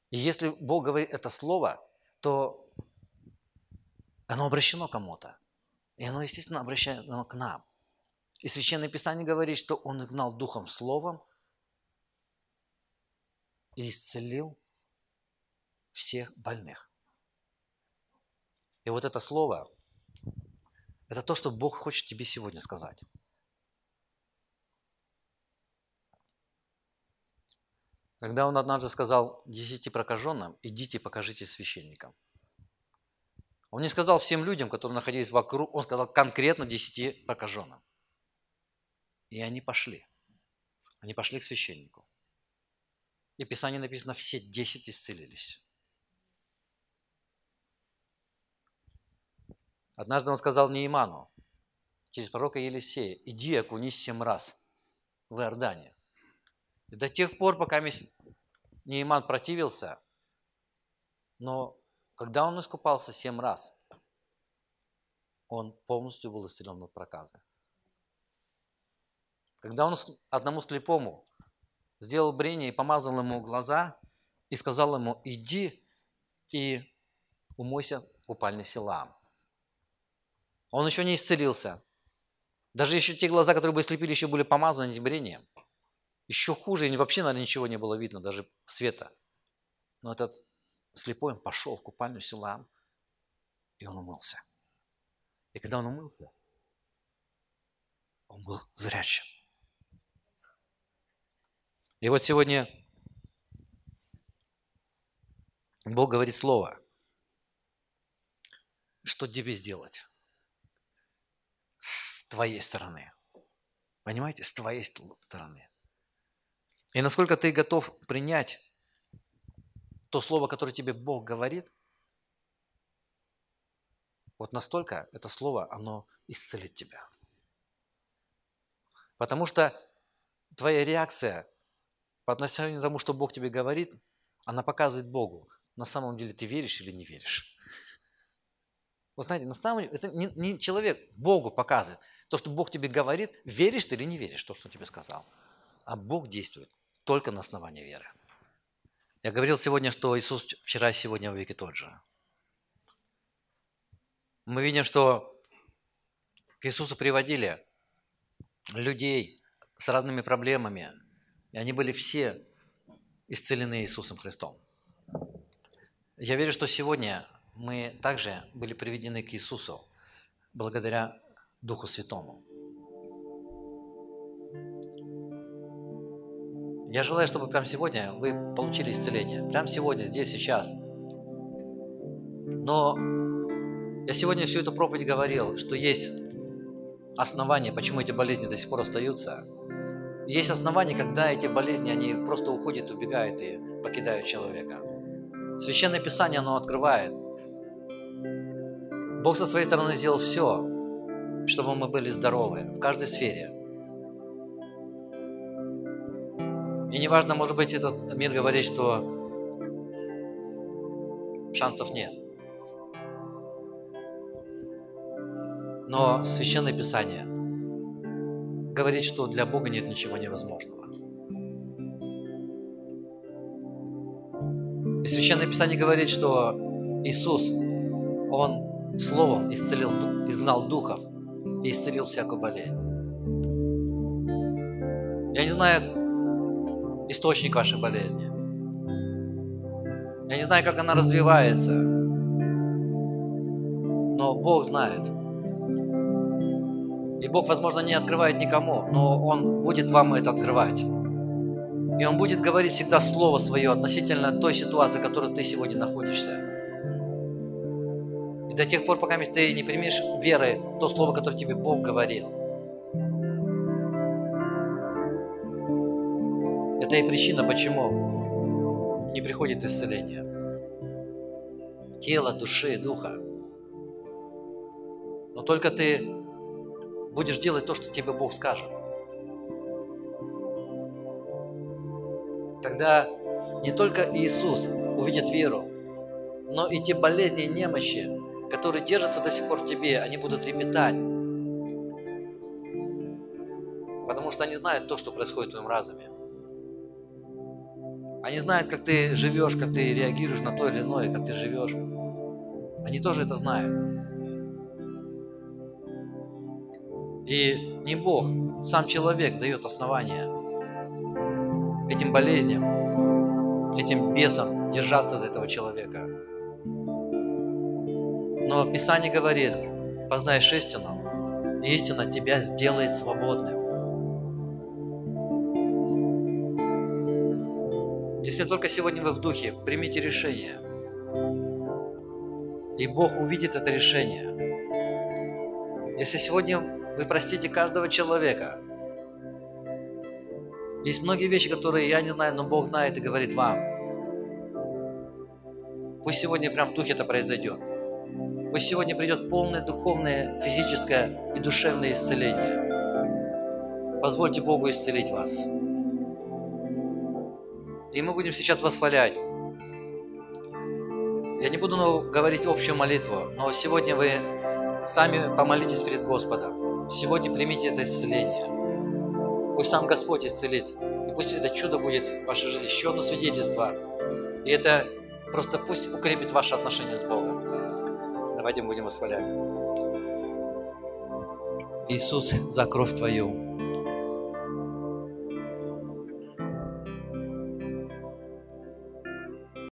Speaker 1: И если Бог говорит это слово, то оно обращено кому-то. И оно, естественно, обращено к нам. И Священное Писание говорит, что Он изгнал духом словом и исцелил всех больных. И вот это слово, это то, что Бог хочет тебе сегодня сказать. Когда Он однажды сказал 10 прокаженным: идите покажите священникам. Он не сказал всем людям, которые находились вокруг, Он сказал конкретно 10 прокаженным. И они пошли. Они пошли к священнику. И в Писании написано, все 10 исцелились. Однажды Он сказал Неиману через пророка Елисея: иди окунись 7 раз в Иордане. И до тех пор, пока Неиман противился, но когда он искупался 7 раз, он полностью был исцелен от проказы. Когда он одному слепому сделал брение и помазал ему глаза, и сказал ему: иди и умойся в купальне Силаам. Он еще не исцелился. Даже еще те глаза, которые бы слепили, еще были помазаны этим брением. Еще хуже, и вообще, наверное, ничего не было видно, даже света. Но этот слепой, он пошел в купальню Силаам, и он умылся. И когда он умылся, он был зрячим. И вот сегодня Бог говорит слово. Что тебе сделать с твоей стороны? Понимаете, с твоей стороны. И насколько ты готов принять то слово, которое тебе Бог говорит, вот настолько это слово, оно исцелит тебя. Потому что твоя реакция по отношению к тому, что Бог тебе говорит, она показывает Богу, на самом деле ты веришь или не веришь. Вот знаете, на самом деле, это не человек Богу показывает. То, что Бог тебе говорит, веришь ты или не веришь, то, что он тебе сказал. А Бог действует только на основании веры. Я говорил сегодня, что Иисус вчера, сегодня, во веки тот же. Мы видим, что к Иисусу приводили людей с разными проблемами, и они были все исцелены Иисусом Христом. Я верю, что сегодня мы также были приведены к Иисусу благодаря Духу Святому. Я желаю, чтобы прямо сегодня вы получили исцеление. Прямо сегодня, здесь, сейчас. Но я сегодня всю эту проповедь говорил, что есть основания, почему эти болезни до сих пор остаются. Есть основания, когда эти болезни, они просто уходят, убегают и покидают человека. Священное Писание, оно открывает. Бог со своей стороны сделал все, чтобы мы были здоровы в каждой сфере. И неважно, может быть, этот мир говорит, что шансов нет. Но Священное Писание говорит, что для Бога нет ничего невозможного. И Священное Писание говорит, что Иисус, Он Словом изгнал духов и исцелил всякую болезнь. Я не знаю источник вашей болезни. Я не знаю, как она развивается. Но Бог знает. И Бог, возможно, не открывает никому, но Он будет вам это открывать. И Он будет говорить всегда слово свое относительно той ситуации, в которой ты сегодня находишься. И до тех пор, пока ты не примешь верой то слово, которое тебе Бог говорит. Это и причина, почему не приходит исцеление тела, души, духа. Но только ты будешь делать то, что тебе Бог скажет. Тогда не только Иисус увидит веру, но и те болезни и немощи, которые держатся до сих пор в тебе, они будут трепетать. Потому что они знают то, что происходит в твоем разуме. Они знают, как ты живешь, как ты реагируешь на то или иное, как ты живешь. Они тоже это знают. И не Бог, сам человек дает основания этим болезням, этим бесам держаться за этого человека. Но Писание говорит: познаешь истину, и истина тебя сделает свободным. Если только сегодня вы в духе, примите решение, и Бог увидит это решение. Если сегодня вы простите каждого человека, есть многие вещи, которые я не знаю, но Бог знает и говорит вам. Пусть сегодня прям в духе это произойдет. Пусть сегодня придет полное духовное, физическое и душевное исцеление. Позвольте Богу исцелить вас. И мы будем сейчас восхвалять. Я не буду говорить общую молитву, но сегодня вы сами помолитесь перед Господом. Сегодня примите это исцеление. Пусть сам Господь исцелит. И пусть это чудо будет в вашей жизни. Еще одно свидетельство. И это просто пусть укрепит ваши отношения с Богом. Давайте мы будем восхвалять. Иисус, за кровь Твою